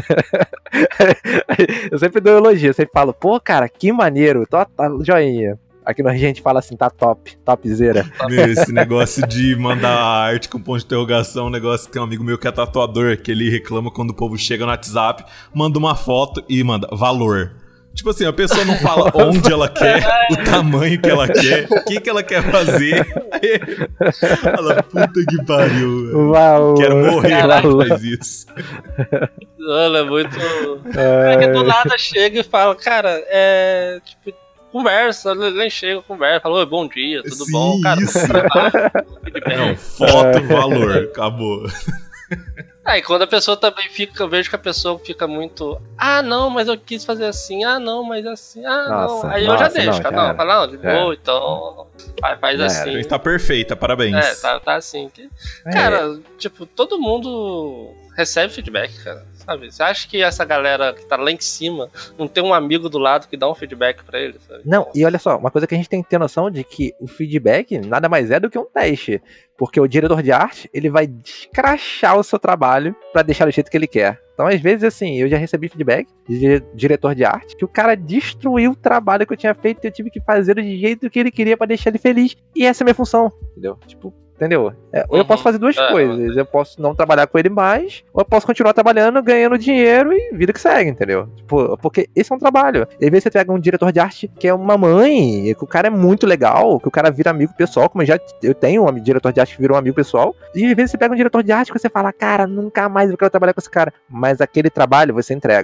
Eu sempre dou elogio, eu sempre falo, pô, cara, que maneiro, tá joinha. Aqui a gente fala assim, tá topzera. Esse negócio de mandar arte com ponto de interrogação, um negócio que tem um amigo meu que é tatuador, que ele reclama quando o povo chega no WhatsApp, manda uma foto e manda valor. Tipo assim, a pessoa não fala onde ela quer, o tamanho que ela quer, o que ela quer fazer. Fala, puta que pariu. Uau, quero morrer lá que faz isso. Mano, é muito... do nada chega e fala, cara, tipo... Conversa, nem chega, conversa, falou, bom dia, tudo sim, bom, cara. Isso. Não, foto, valor, acabou. Aí quando a pessoa também fica, eu vejo que a pessoa fica muito, não, mas eu quis fazer assim, não, mas assim, não. Aí eu já deixo, não, fala, não, de boa, então faz assim. A gente tá perfeita, parabéns. Tá assim. Cara, tipo, todo mundo recebe feedback, cara. Sabe? Você acha que essa galera que tá lá em cima não tem um amigo do lado que dá um feedback pra ele? Sabe? Não, e olha só, uma coisa que a gente tem que ter noção de que o feedback nada mais é do que um teste. Porque o diretor de arte, ele vai descrachar o seu trabalho pra deixar do jeito que ele quer. Então, às vezes, assim, eu já recebi feedback de diretor de arte que o cara destruiu o trabalho que eu tinha feito e eu tive que fazer do jeito que ele queria pra deixar ele feliz. E essa é a minha função, entendeu? Tipo... Entendeu? Ou eu posso fazer duas coisas. Eu posso não trabalhar com ele mais, ou eu posso continuar trabalhando, ganhando dinheiro e vida que segue, entendeu? Tipo, porque esse é um trabalho. E às vezes você pega um diretor de arte que é uma mãe, que o cara é muito legal, que o cara vira amigo pessoal, como eu tenho um diretor de arte que virou um amigo pessoal, e às vezes você pega um diretor de arte que você fala, cara, nunca mais eu quero trabalhar com esse cara. Mas aquele trabalho você entrega.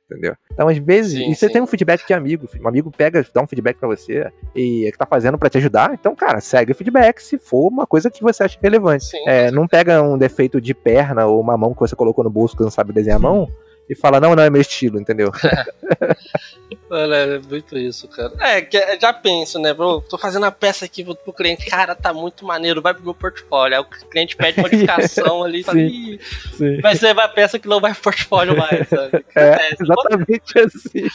entendeu? Então, às vezes, você tem um feedback de amigo, um amigo pega, dá um feedback pra você e que tá fazendo pra te ajudar, então, cara, segue o feedback se for uma coisa que você acha relevante. Não pega um defeito de perna ou uma mão que você colocou no bolso que não sabe desenhar a mão e fala, não é meu estilo, entendeu? Mano, é muito isso, cara. Já penso, né, bro? Tô fazendo a peça aqui pro cliente, cara, tá muito maneiro, vai pro meu portfólio. Aí o cliente pede modificação ali, fala, vai ser a peça que não vai pro portfólio mais, sabe? Exatamente assim.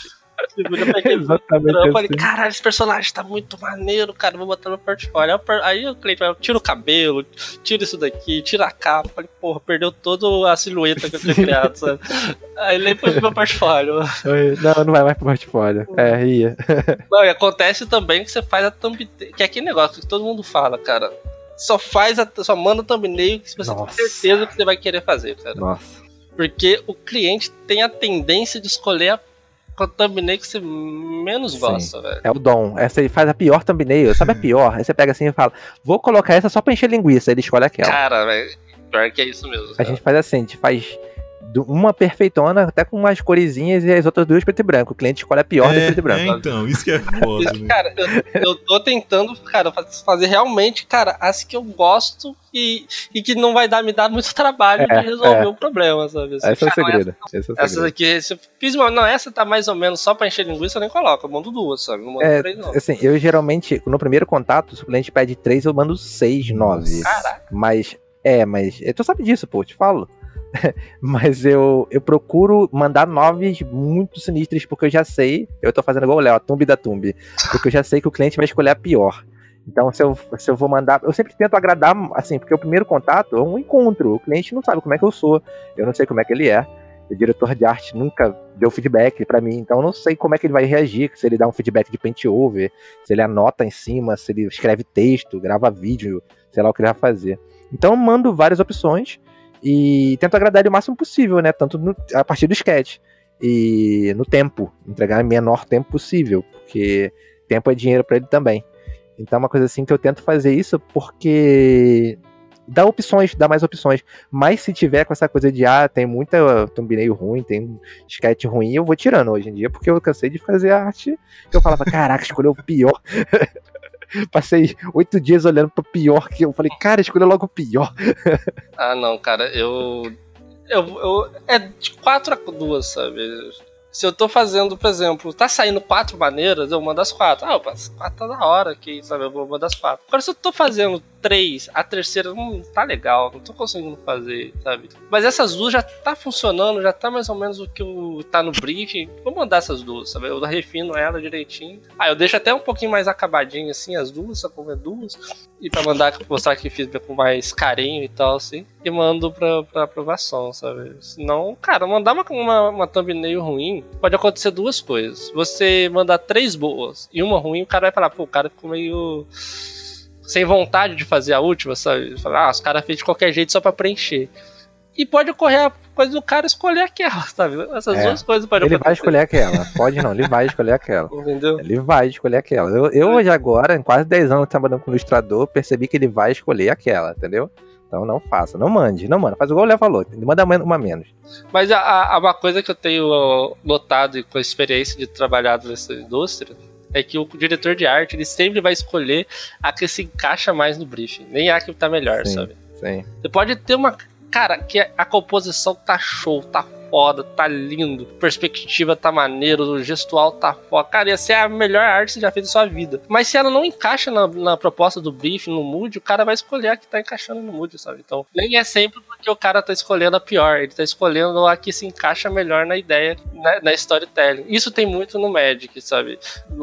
Eu falei, caralho, esse personagem tá muito maneiro, cara, vou botar no portfólio. Aí o cliente vai, tira o cabelo, tira isso daqui, tira a capa. Eu falei, porra, perdeu toda a silhueta que eu tinha criado, sabe? Aí ele foi pro meu portfólio. Não vai mais pro portfólio. Ia. Não, e acontece também que você faz a thumbnail, que é aquele negócio que todo mundo fala, cara. Só manda a thumbnail que você tem certeza que você vai querer fazer, cara. Nossa. Porque o cliente tem a tendência de escolher a thumbnail que você menos gosta, velho. É o dom. Essa ele faz a pior thumbnail. Sabe a pior? Aí você pega assim e fala, vou colocar essa só pra encher linguiça. Ele escolhe aquela. Cara, velho, pior que é isso mesmo. A gente faz assim, a gente faz uma perfeitona, até com umas coresinhas, e as outras duas preto e branco. O cliente escolhe a pior de preto e branco. Então, isso que é foda. Né? Cara, eu tô tentando, cara, fazer realmente, cara, as que eu gosto e que não vai me dar muito trabalho de resolver o problema, sabe? Assim, esse é o segredo. Essas aqui, se eu fiz essa tá mais ou menos só pra encher linguiça, eu nem coloco, eu mando duas, sabe? Não mando 3, não. Assim, eu geralmente, no primeiro contato, se o cliente pede 3, eu mando 6, 9. Caraca. Mas tu sabe disso, pô, eu te falo. Mas eu procuro mandar 9 muito sinistras, porque eu já sei, eu tô fazendo igual o Léo, a thumb da thumb, porque eu já sei que o cliente vai escolher a pior. Então se eu vou mandar, eu sempre tento agradar, assim, porque o primeiro contato é um encontro, o cliente não sabe como é que eu sou, eu não sei como é que ele é, o diretor de arte nunca deu feedback pra mim, então eu não sei como é que ele vai reagir, se ele dá um feedback de paint over, se ele anota em cima, se ele escreve texto, grava vídeo, sei lá o que ele vai fazer. Então eu mando várias opções e tento agradar ele o máximo possível, né? Tanto a partir do sketch e no tempo, entregar o menor tempo possível, porque tempo é dinheiro pra ele também. Então é uma coisa assim que eu tento fazer isso porque dá mais opções. Mas se tiver com essa coisa de tem muita thumbnail ruim, tem sketch ruim, eu vou tirando hoje em dia, porque eu cansei de fazer arte que eu falava, caraca, escolheu o pior. Passei 8 dias olhando pro pior, que eu falei, cara, escolha logo o pior. Não, cara, eu é de 4-2, sabe? Se eu tô fazendo, por exemplo, tá saindo 4 maneiras, eu mando as 4. As 4 tá da hora aqui, sabe? Eu vou mandar as 4. Agora, se eu tô fazendo 3, a terceira não tá legal, não tô conseguindo fazer, sabe? Mas essas duas já tá funcionando, já tá mais ou menos o que tá no briefing. Vou mandar essas duas, sabe? Eu refino ela direitinho. Eu deixo até um pouquinho mais acabadinho, assim, as duas, só como é duas. E pra mostrar que fiz com mais carinho e tal, assim. E mando pra aprovação, sabe? Senão, cara, mandar uma thumbnail ruim, pode acontecer 2 coisas. Você mandar 3 boas e uma ruim, o cara vai falar, pô, o cara ficou meio sem vontade de fazer a última, sabe? Falar, os caras fez de qualquer jeito só pra preencher. E pode ocorrer a coisa do cara escolher aquela, sabe? Essas 2 coisas podem acontecer. Ele vai escolher aquela. Pode não, ele vai escolher aquela. Entendeu? Ele vai escolher aquela. Eu hoje agora, em quase 10 anos trabalhando com ilustrador, percebi que ele vai escolher aquela, entendeu? Então não faça, não mande, faz igual o Léo falou, manda uma menos. Mas uma coisa que eu tenho notado e com a experiência de trabalhar nessa indústria é que o diretor de arte, ele sempre vai escolher a que se encaixa mais no briefing, nem a que tá melhor, sabe? Sim. Você pode ter cara, que a composição tá show, tá foda, tá lindo, perspectiva tá maneiro, o gestual tá foda. Cara, ia ser a melhor arte que você já fez na sua vida. Mas se ela não encaixa na proposta do briefing, no mood, o cara vai escolher a que tá encaixando no mood, sabe? Então, nem é sempre porque o cara tá escolhendo a pior, ele tá escolhendo a que se encaixa melhor na ideia, na storytelling. Isso tem muito no Magic, sabe?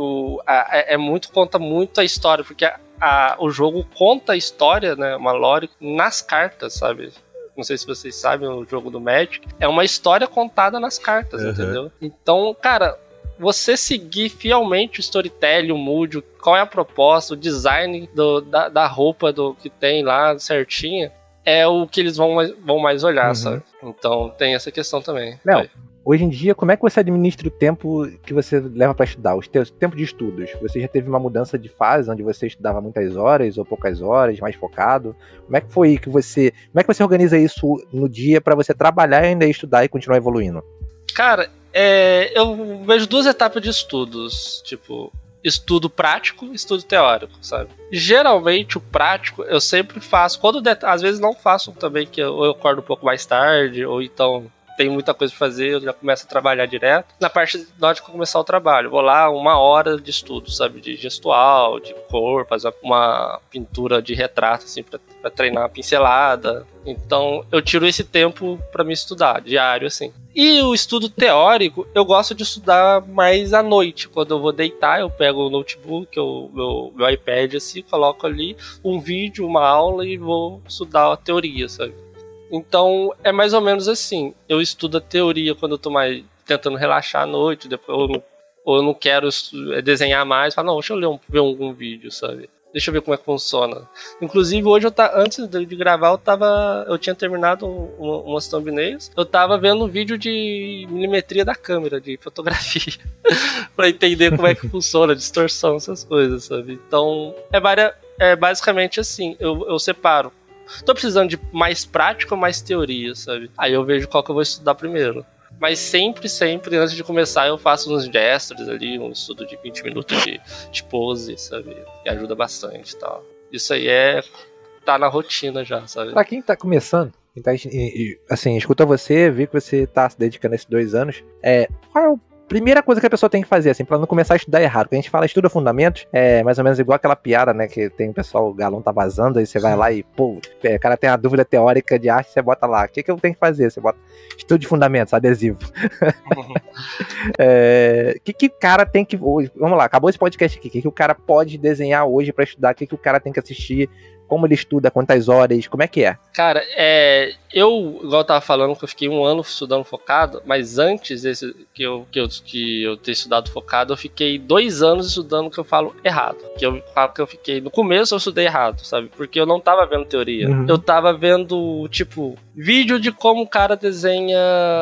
Conta muito a história, porque o jogo conta a história, né, uma lore, nas cartas, sabe? Não sei se vocês sabem, o jogo do Magic é uma história contada nas cartas, entendeu? Então, cara, você seguir fielmente o storytelling, o mood, qual é a proposta, o design da roupa que tem lá certinha, é o que eles vão mais olhar, sabe? Então tem essa questão também. Léo, hoje em dia, como é que você administra o tempo que você leva para estudar, o tempo de estudos? Você já teve uma mudança de fase, onde você estudava muitas horas ou poucas horas, mais focado? Como é que foi como é que você organiza isso no dia para você trabalhar e ainda estudar e continuar evoluindo? Cara, eu vejo 2 etapas de estudos, tipo, estudo prático e estudo teórico, sabe? Geralmente o prático eu sempre faço, às vezes não faço também, que eu acordo um pouco mais tarde, ou então tenho muita coisa pra fazer, eu já começo a trabalhar direto. Na parte na hora de começar o trabalho, vou lá 1 hora de estudo, sabe? De gestual, de cor, fazer uma pintura de retrato, assim, pra treinar a pincelada. Então, eu tiro esse tempo pra me estudar, diário, assim. E o estudo teórico, eu gosto de estudar mais à noite. Quando eu vou deitar, eu pego o notebook, meu iPad, assim, coloco ali um vídeo, uma aula e vou estudar a teoria, sabe? Então, é mais ou menos assim. Eu estudo a teoria quando eu tô mais tentando relaxar à noite, depois eu não quero desenhar mais. Falo, não, deixa eu ver algum vídeo, sabe? Deixa eu ver como é que funciona. Inclusive, hoje, antes de gravar, eu tinha terminado umas thumbnails. Eu tava vendo um vídeo de milimetria da câmera, de fotografia, pra entender como é que funciona, distorção, essas coisas, sabe? Então, basicamente assim, eu separo. Tô precisando de mais prática ou mais teoria, sabe? Aí eu vejo qual que eu vou estudar primeiro. Mas sempre, antes de começar, eu faço uns gestures ali, um estudo de 20 minutos de pose, sabe? Que ajuda bastante e tal. Isso aí tá na rotina já, sabe? Pra quem tá começando, assim, escuta você, vê que você tá se dedicando a esses 2 anos, qual é a primeira coisa que a pessoa tem que fazer, assim, pra não começar a estudar errado? Porque a gente fala estuda fundamentos, mais ou menos igual aquela piada, né, que tem o pessoal, o galão tá vazando, aí você vai lá e, pô, o cara tem uma dúvida teórica de arte, você bota lá, o que eu tenho que fazer? Você bota estudo de fundamentos, adesivo. Que o cara tem que, vamos lá, acabou esse podcast aqui, o que o cara pode desenhar hoje pra estudar, o que o cara tem que assistir, como ele estuda, quantas horas, como é que é? Cara, igual eu tava falando, que eu fiquei 1 ano estudando focado, mas antes desse que eu ter estudado focado, eu fiquei 2 anos estudando o que eu falo errado. Que eu falo que eu fiquei, no começo eu estudei errado, sabe? Porque eu não tava vendo teoria. Uhum. Eu tava vendo, tipo, vídeo de como o cara desenha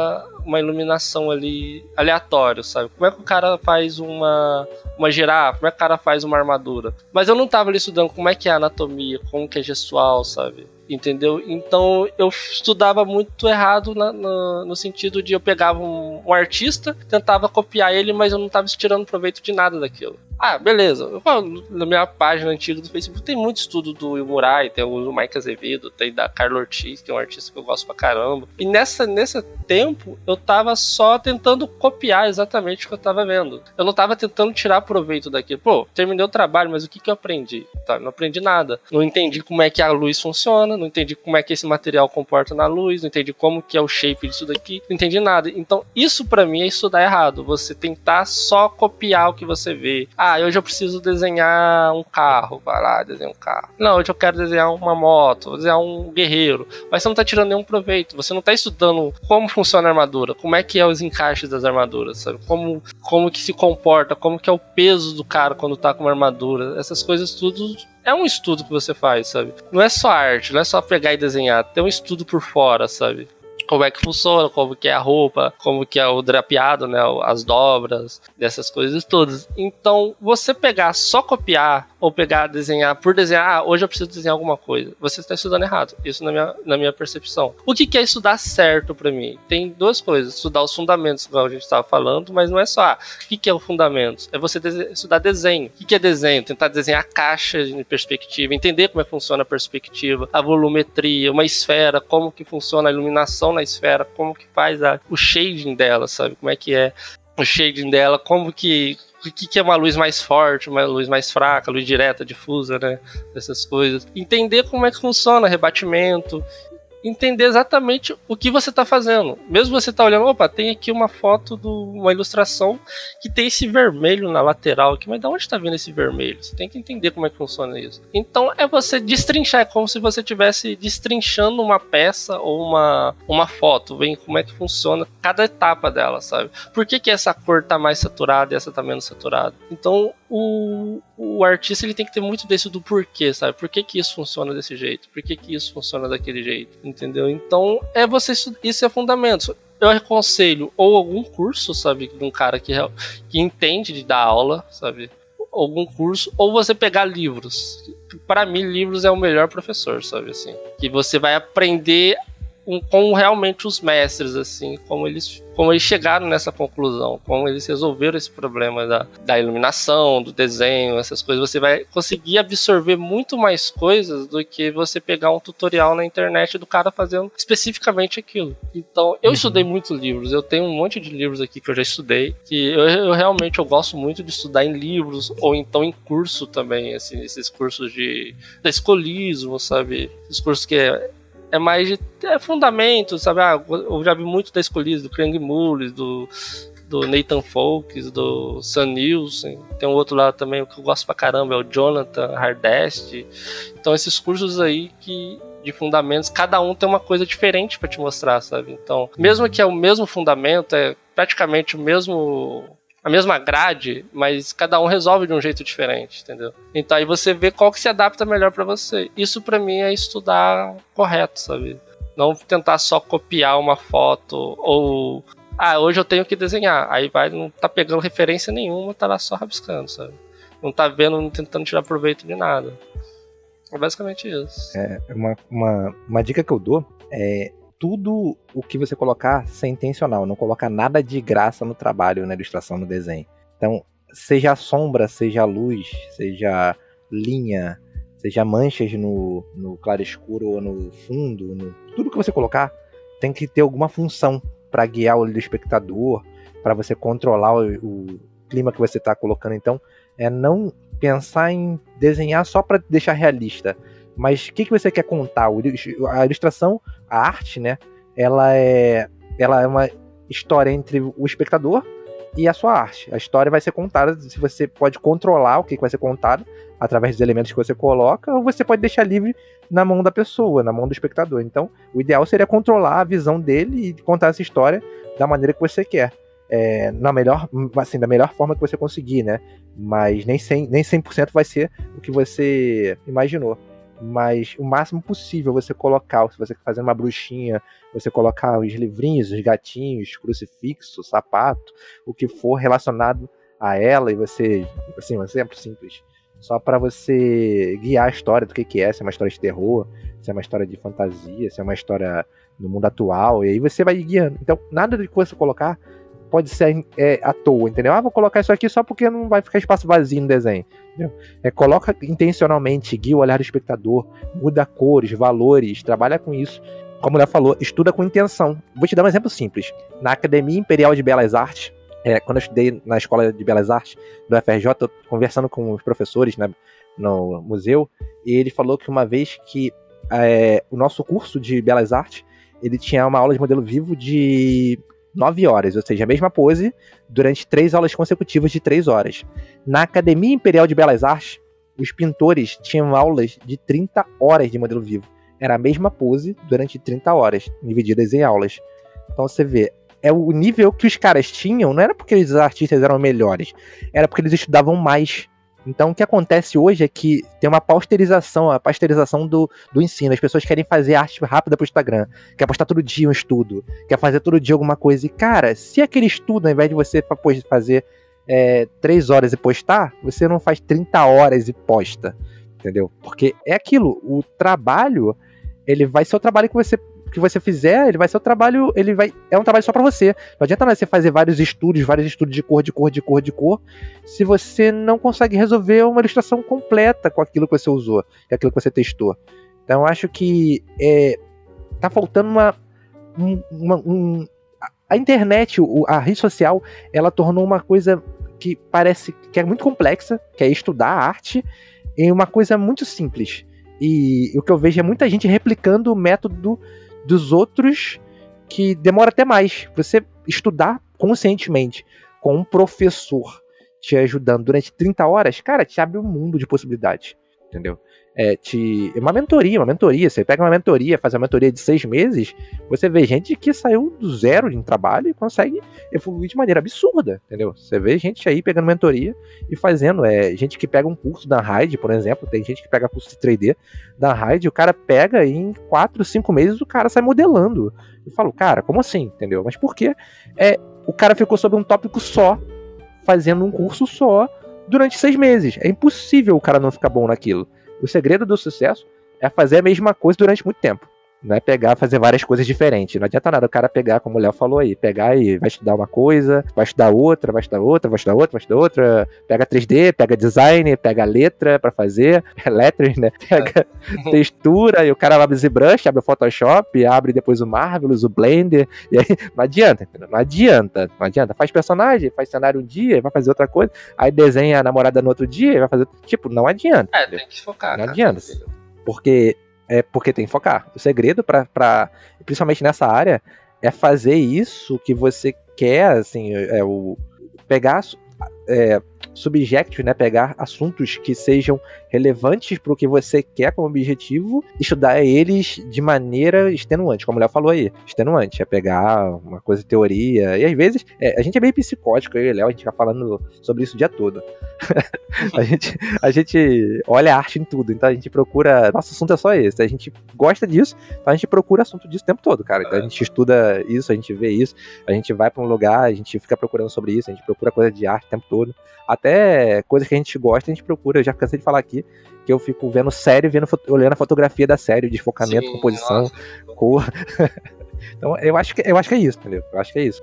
uma iluminação ali aleatório, sabe? Como é que o cara faz uma girafa, como é que o cara faz uma armadura. Mas eu não tava ali estudando como é que é a anatomia, como que é gestual, sabe? Entendeu? Então eu estudava muito errado no sentido de eu pegava um artista, tentava copiar ele, mas eu não tava tirando proveito de nada daquilo. Ah, beleza. Na minha página antiga do Facebook tem muito estudo do Will Murray, tem o Mike Azevedo, tem da Carla Ortiz, que é um artista que eu gosto pra caramba. E nesse tempo, eu tava só tentando copiar exatamente o que eu tava vendo. Eu não tava tentando tirar proveito daquilo. Pô, terminei o trabalho, mas o que eu aprendi? Tá, não aprendi nada. Não entendi como é que a luz funciona, não entendi como é que esse material comporta na luz, não entendi como que é o shape disso daqui, não entendi nada. Então, isso pra mim é estudar errado. Você tentar só copiar o que você vê. Hoje eu preciso desenhar um carro. Vai lá, desenha um carro. Não, hoje eu quero desenhar uma moto, vou desenhar um guerreiro. Mas você não tá tirando nenhum proveito. Você não tá estudando como funciona a armadura, como é que é os encaixes das armaduras, sabe? Como que se comporta, como que é o peso do cara quando tá com uma armadura. Essas coisas tudo é um estudo que você faz, sabe? Não é só arte, não é só pegar e desenhar. Tem um estudo por fora, sabe? Como é que funciona, como que é a roupa, como que é o drapeado, né, as dobras, dessas coisas todas. Então, você pegar, só copiar, ou pegar, desenhar, por desenhar, hoje eu preciso desenhar alguma coisa, você está estudando errado, isso na minha percepção. O que é estudar certo pra mim? Tem 2 coisas, estudar os fundamentos, como a gente estava falando, mas não é só, o que é o fundamento? É você estudar desenho. O que é desenho? Tentar desenhar a caixa de perspectiva, entender como é que funciona a perspectiva, a volumetria, uma esfera, como que funciona a iluminação na esfera, como que faz o shading dela, sabe? Como é que é o shading dela, como que o que é uma luz mais forte, uma luz mais fraca, luz direta, difusa, né? Essas coisas. Entender como é que funciona rebatimento, entender exatamente o que você está fazendo. Mesmo você tá olhando, opa, tem aqui uma foto uma ilustração que tem esse vermelho na lateral aqui, mas de onde está vindo esse vermelho? Você tem que entender como é que funciona isso. Então é você destrinchar, é como se você estivesse destrinchando uma peça ou uma foto, vem como é que funciona cada etapa dela, sabe? Por que essa cor tá mais saturada e essa tá menos saturada? Então o artista ele tem que ter muito desse do porquê, sabe? Por que isso funciona desse jeito? Por que isso funciona daquele jeito? Entendeu? Então, isso é fundamento. Eu aconselho ou algum curso, sabe? De um cara que entende de dar aula, sabe? Algum curso, ou você pegar livros. Para mim, livros é o melhor professor, sabe? Assim, que você vai aprender com realmente os mestres, assim, como eles chegaram nessa conclusão, como eles resolveram esse problema da iluminação, do desenho, essas coisas. Você vai conseguir absorver muito mais coisas do que você pegar um tutorial na internet do cara fazendo especificamente aquilo. Então, eu estudei muitos livros, eu tenho um monte de livros aqui que eu já estudei, que eu realmente gosto muito de estudar em livros, ou então em curso também, assim, esses cursos de escolismo, sabe? Esses cursos que é mais de fundamento, sabe? Eu já vi muito da escolismo, do Craig Mullis, do Nathan Folks, do Sam Nielsen. Tem um outro lá também que eu gosto pra caramba, é o Jonathan Hardest. Então esses cursos aí de fundamentos, cada um tem uma coisa diferente pra te mostrar, sabe? Então, mesmo que é o mesmo fundamento, é praticamente a mesma grade, mas cada um resolve de um jeito diferente, entendeu? Então aí você vê qual que se adapta melhor pra você. Isso pra mim é estudar correto, sabe? Não tentar só copiar uma foto ou... hoje eu tenho que desenhar. Aí não tá pegando referência nenhuma, tá lá só rabiscando, sabe? Não tá vendo, não tentando tirar proveito de nada. É basicamente isso. Uma dica que eu dou é tudo o que você colocar ser intencional, não colocar nada de graça no trabalho, na ilustração, no desenho. Então, seja a sombra, seja a luz, seja linha, seja manchas no claro escuro ou no fundo, tudo que você colocar tem que ter alguma função para guiar o olho do espectador, para você controlar o clima que você está colocando. Então, não pensar em desenhar só para deixar realista, mas o que você quer contar? A ilustração, a arte, né? Ela é uma história entre o espectador e a sua arte. A história vai ser contada, se você pode controlar o que vai ser contado através dos elementos que você coloca, ou você pode deixar livre na mão da pessoa, na mão do espectador. Então, o ideal seria controlar a visão dele e contar essa história da maneira que você quer. Da melhor forma que você conseguir, né? Mas nem 100% vai ser o que você imaginou. Mas o máximo possível você colocar, se você fazendo uma bruxinha, você colocar os livrinhos, os gatinhos, crucifixo, sapato, o que for relacionado a ela, e você, assim, um exemplo simples, só para você guiar a história do que é, se é uma história de terror, se é uma história de fantasia, se é uma história no mundo atual, e aí você vai guiando. Então, nada do que você colocar pode ser à toa, entendeu? Vou colocar isso aqui só porque não vai ficar espaço vazio no desenho, entendeu? Coloca intencionalmente, guia o olhar do espectador, muda cores, valores, trabalha com isso. Como a mulher falou, estuda com intenção. Vou te dar um exemplo simples. Na Academia Imperial de Belas Artes, quando eu estudei na Escola de Belas Artes do FRJ, eu conversando com os professores, né, no museu, e ele falou que uma vez que o nosso curso de Belas Artes, ele tinha uma aula de modelo vivo de 9 horas, ou seja, a mesma pose durante 3 aulas consecutivas de 3 horas. Na Academia Imperial de Belas Artes, os pintores tinham aulas de 30 horas de modelo vivo. Era a mesma pose durante 30 horas, divididas em aulas. Então você vê, o nível que os caras tinham, não era porque os artistas eram melhores, era porque eles estudavam mais. Então o que acontece hoje é que tem uma pasteurização, a pasteurização do ensino. As pessoas querem fazer arte rápida pro Instagram, quer postar todo dia um estudo, quer fazer todo dia alguma coisa. E cara, se aquele estudo, ao invés de você fazer 3 horas e postar, você não faz 30 horas e posta, entendeu? Porque é aquilo, o trabalho, ele vai ser o trabalho que você fizer, ele vai ser o trabalho, é um trabalho só pra você. Não adianta você fazer vários estudos de cor, se você não consegue resolver uma ilustração completa com aquilo que você usou, e aquilo que você testou. Então eu acho que tá faltando a internet, a rede social, ela tornou uma coisa que parece que é muito complexa, que é estudar a arte, em uma coisa muito simples. E o que eu vejo é muita gente replicando o método dos outros, que demora até mais. Você estudar conscientemente com um professor te ajudando durante 30 horas, cara, te abre um mundo de possibilidades, entendeu? Uma mentoria, você pega uma mentoria, faz uma mentoria de 6 meses, você vê gente que saiu do zero em trabalho e consegue evoluir de maneira absurda, entendeu? Você vê gente aí pegando mentoria e fazendo, gente que pega um curso da Raid, por exemplo, tem gente que pega curso de 3D da Raid, o cara pega e em 4, 5 meses o cara sai modelando. Eu falo, cara, como assim, entendeu? Mas por quê? O cara ficou sobre um tópico só, fazendo um curso só, durante 6 meses. É impossível o cara não ficar bom naquilo. O segredo do sucesso é fazer a mesma coisa durante muito tempo. Não é pegar e fazer várias coisas diferentes. Não adianta nada o cara pegar, como o Léo falou aí, pegar e vai estudar uma coisa, vai estudar outra, vai estudar outra, vai estudar outra, vai estudar outra, pega 3D, pega design, pega letra pra fazer, lettering, né? Pega textura, e o cara abre o ZBrush, abre o Photoshop, abre depois o Marvelous, o Blender, e aí não adianta, entendeu? Não adianta. Faz personagem, faz cenário um dia, vai fazer outra coisa, aí desenha a namorada no outro dia, vai fazer, tipo, não adianta. Tem que focar, não adianta, porque tem que focar. O segredo principalmente nessa área, é fazer isso que você quer, assim, pegar subjects, né, pegar assuntos que sejam relevantes para o que você quer como objetivo, estudar eles de maneira extenuante, como o Léo falou aí, extenuante, é pegar uma coisa de teoria, e às vezes, a gente é bem psicótico, eu e o Léo, a gente fica falando sobre isso o dia todo. a gente olha a arte em tudo, então a gente procura, nosso assunto é só esse, a gente gosta disso, então a gente procura assunto disso o tempo todo, cara, então a gente estuda isso, a gente vê isso, a gente vai para um lugar, a gente fica procurando sobre isso, a gente procura coisa de arte o tempo todo, até coisas que a gente gosta, a gente procura, eu já cansei de falar aqui, que eu fico vendo série, olhando a fotografia da série, desfocamento, sim, composição, nossa, cor. Então eu acho que é isso, entendeu? Eu acho que é isso.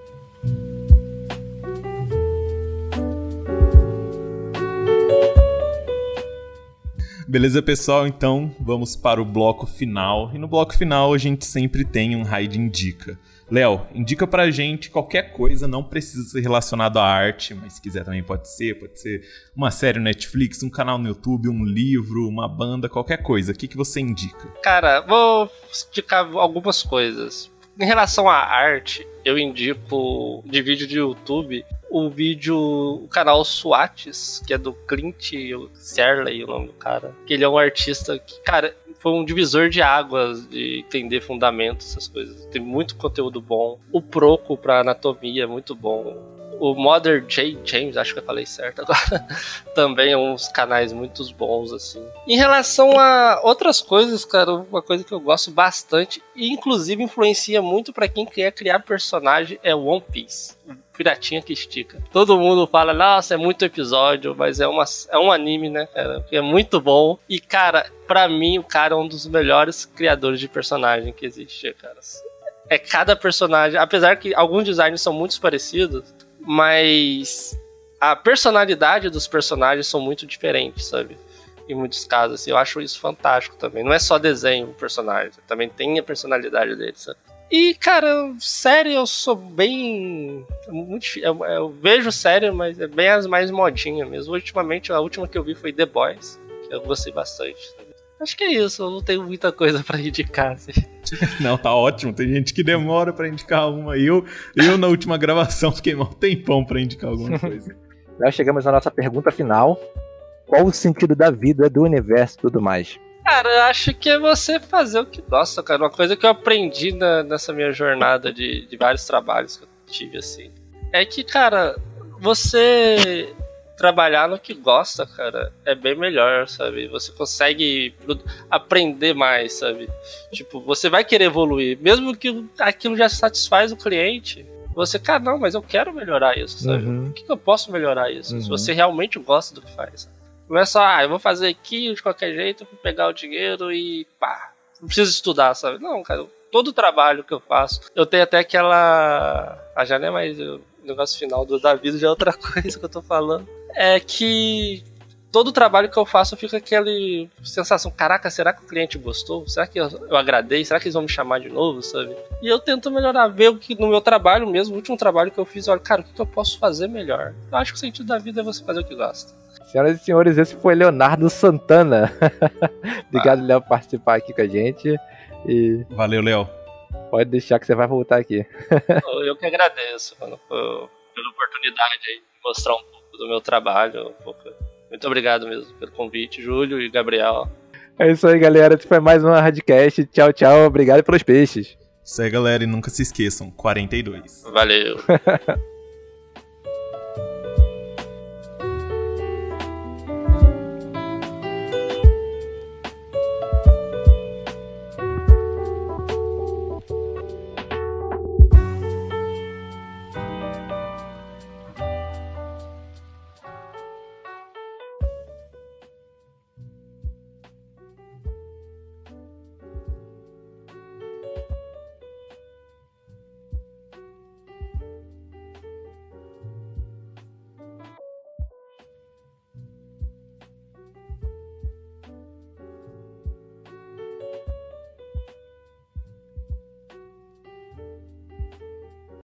Beleza, pessoal? Então vamos para o bloco final. E no bloco final a gente sempre tem um raid indica. Léo, indica pra gente qualquer coisa, não precisa ser relacionado à arte, mas se quiser também pode ser uma série no Netflix, um canal no YouTube, um livro, uma banda, qualquer coisa. O que você indica? Cara, vou indicar algumas coisas. Em relação à arte, eu indico de vídeo de YouTube o canal SWATs, que é do Clint Searle, o nome do cara. Que ele é um artista que, cara, foi um divisor de águas de entender fundamentos, essas coisas. Tem muito conteúdo bom. O Proco pra anatomia é muito bom. O Mother J. James, acho que eu falei certo agora, também é uns canais muito bons, assim. Em relação a outras coisas, cara, uma coisa que eu gosto bastante, e inclusive influencia muito pra quem quer criar personagem, é One Piece. Piratinha que estica. Todo mundo fala, nossa, é muito episódio, mas é um anime, né, cara? É muito bom. E, cara, pra mim, o cara é um dos melhores criadores de personagem que existe, cara. É cada personagem, apesar que alguns designs são muito parecidos, mas a personalidade dos personagens são muito diferentes, sabe? Em muitos casos, assim, eu acho isso fantástico também. Não é só desenho o personagem, também tem a personalidade dele, sabe? E, cara, série eu sou bem... Eu vejo série, mas é bem as mais modinhas mesmo. Ultimamente, a última que eu vi foi The Boys, que eu gostei bastante. Acho que é isso, eu não tenho muita coisa pra indicar, assim. Não, tá ótimo. Tem gente que demora pra indicar uma. Eu na última gravação, fiquei mal tempão pra indicar alguma coisa. Nós chegamos à nossa pergunta final. Qual o sentido da vida, do universo e tudo mais? Cara, eu acho que é você fazer o que gosta, cara. Uma coisa que eu aprendi nessa minha jornada de vários trabalhos que eu tive, assim, é que, cara, você trabalhar no que gosta, cara, é bem melhor, sabe? Você consegue aprender mais, sabe? Tipo, você vai querer evoluir. Mesmo que aquilo já satisfaz o cliente, você, cara, não, mas eu quero melhorar isso, sabe? Por que eu posso melhorar isso? Se você realmente gosta do que faz, sabe? Não é só, eu vou fazer aqui de qualquer jeito, vou pegar o dinheiro e pá, não preciso estudar, sabe? Não, cara, todo o trabalho que eu faço, eu tenho até aquela... já não é mais o negócio final da vida, já é outra coisa que eu tô falando. É que todo o trabalho que eu faço fica aquela sensação, caraca, será que o cliente gostou? Será que eu agradei? Será que eles vão me chamar de novo, sabe? E eu tento melhorar, ver o que no meu trabalho mesmo, o último trabalho que eu fiz, olha, cara, o que eu posso fazer melhor? Eu acho que o sentido da vida é você fazer o que gosta. Senhoras e senhores, esse foi Leonardo Santana. Obrigado, Léo, por participar aqui com a gente. E valeu, Léo. Pode deixar que você vai voltar aqui. Eu que agradeço, mano, pela oportunidade aí de mostrar um pouco do meu trabalho. Muito obrigado mesmo pelo convite, Júlio e Gabriel. É isso aí, galera. Esse foi mais uma Radcast. Tchau, tchau. Obrigado pelos peixes. Isso aí, galera. E nunca se esqueçam, 42. Valeu.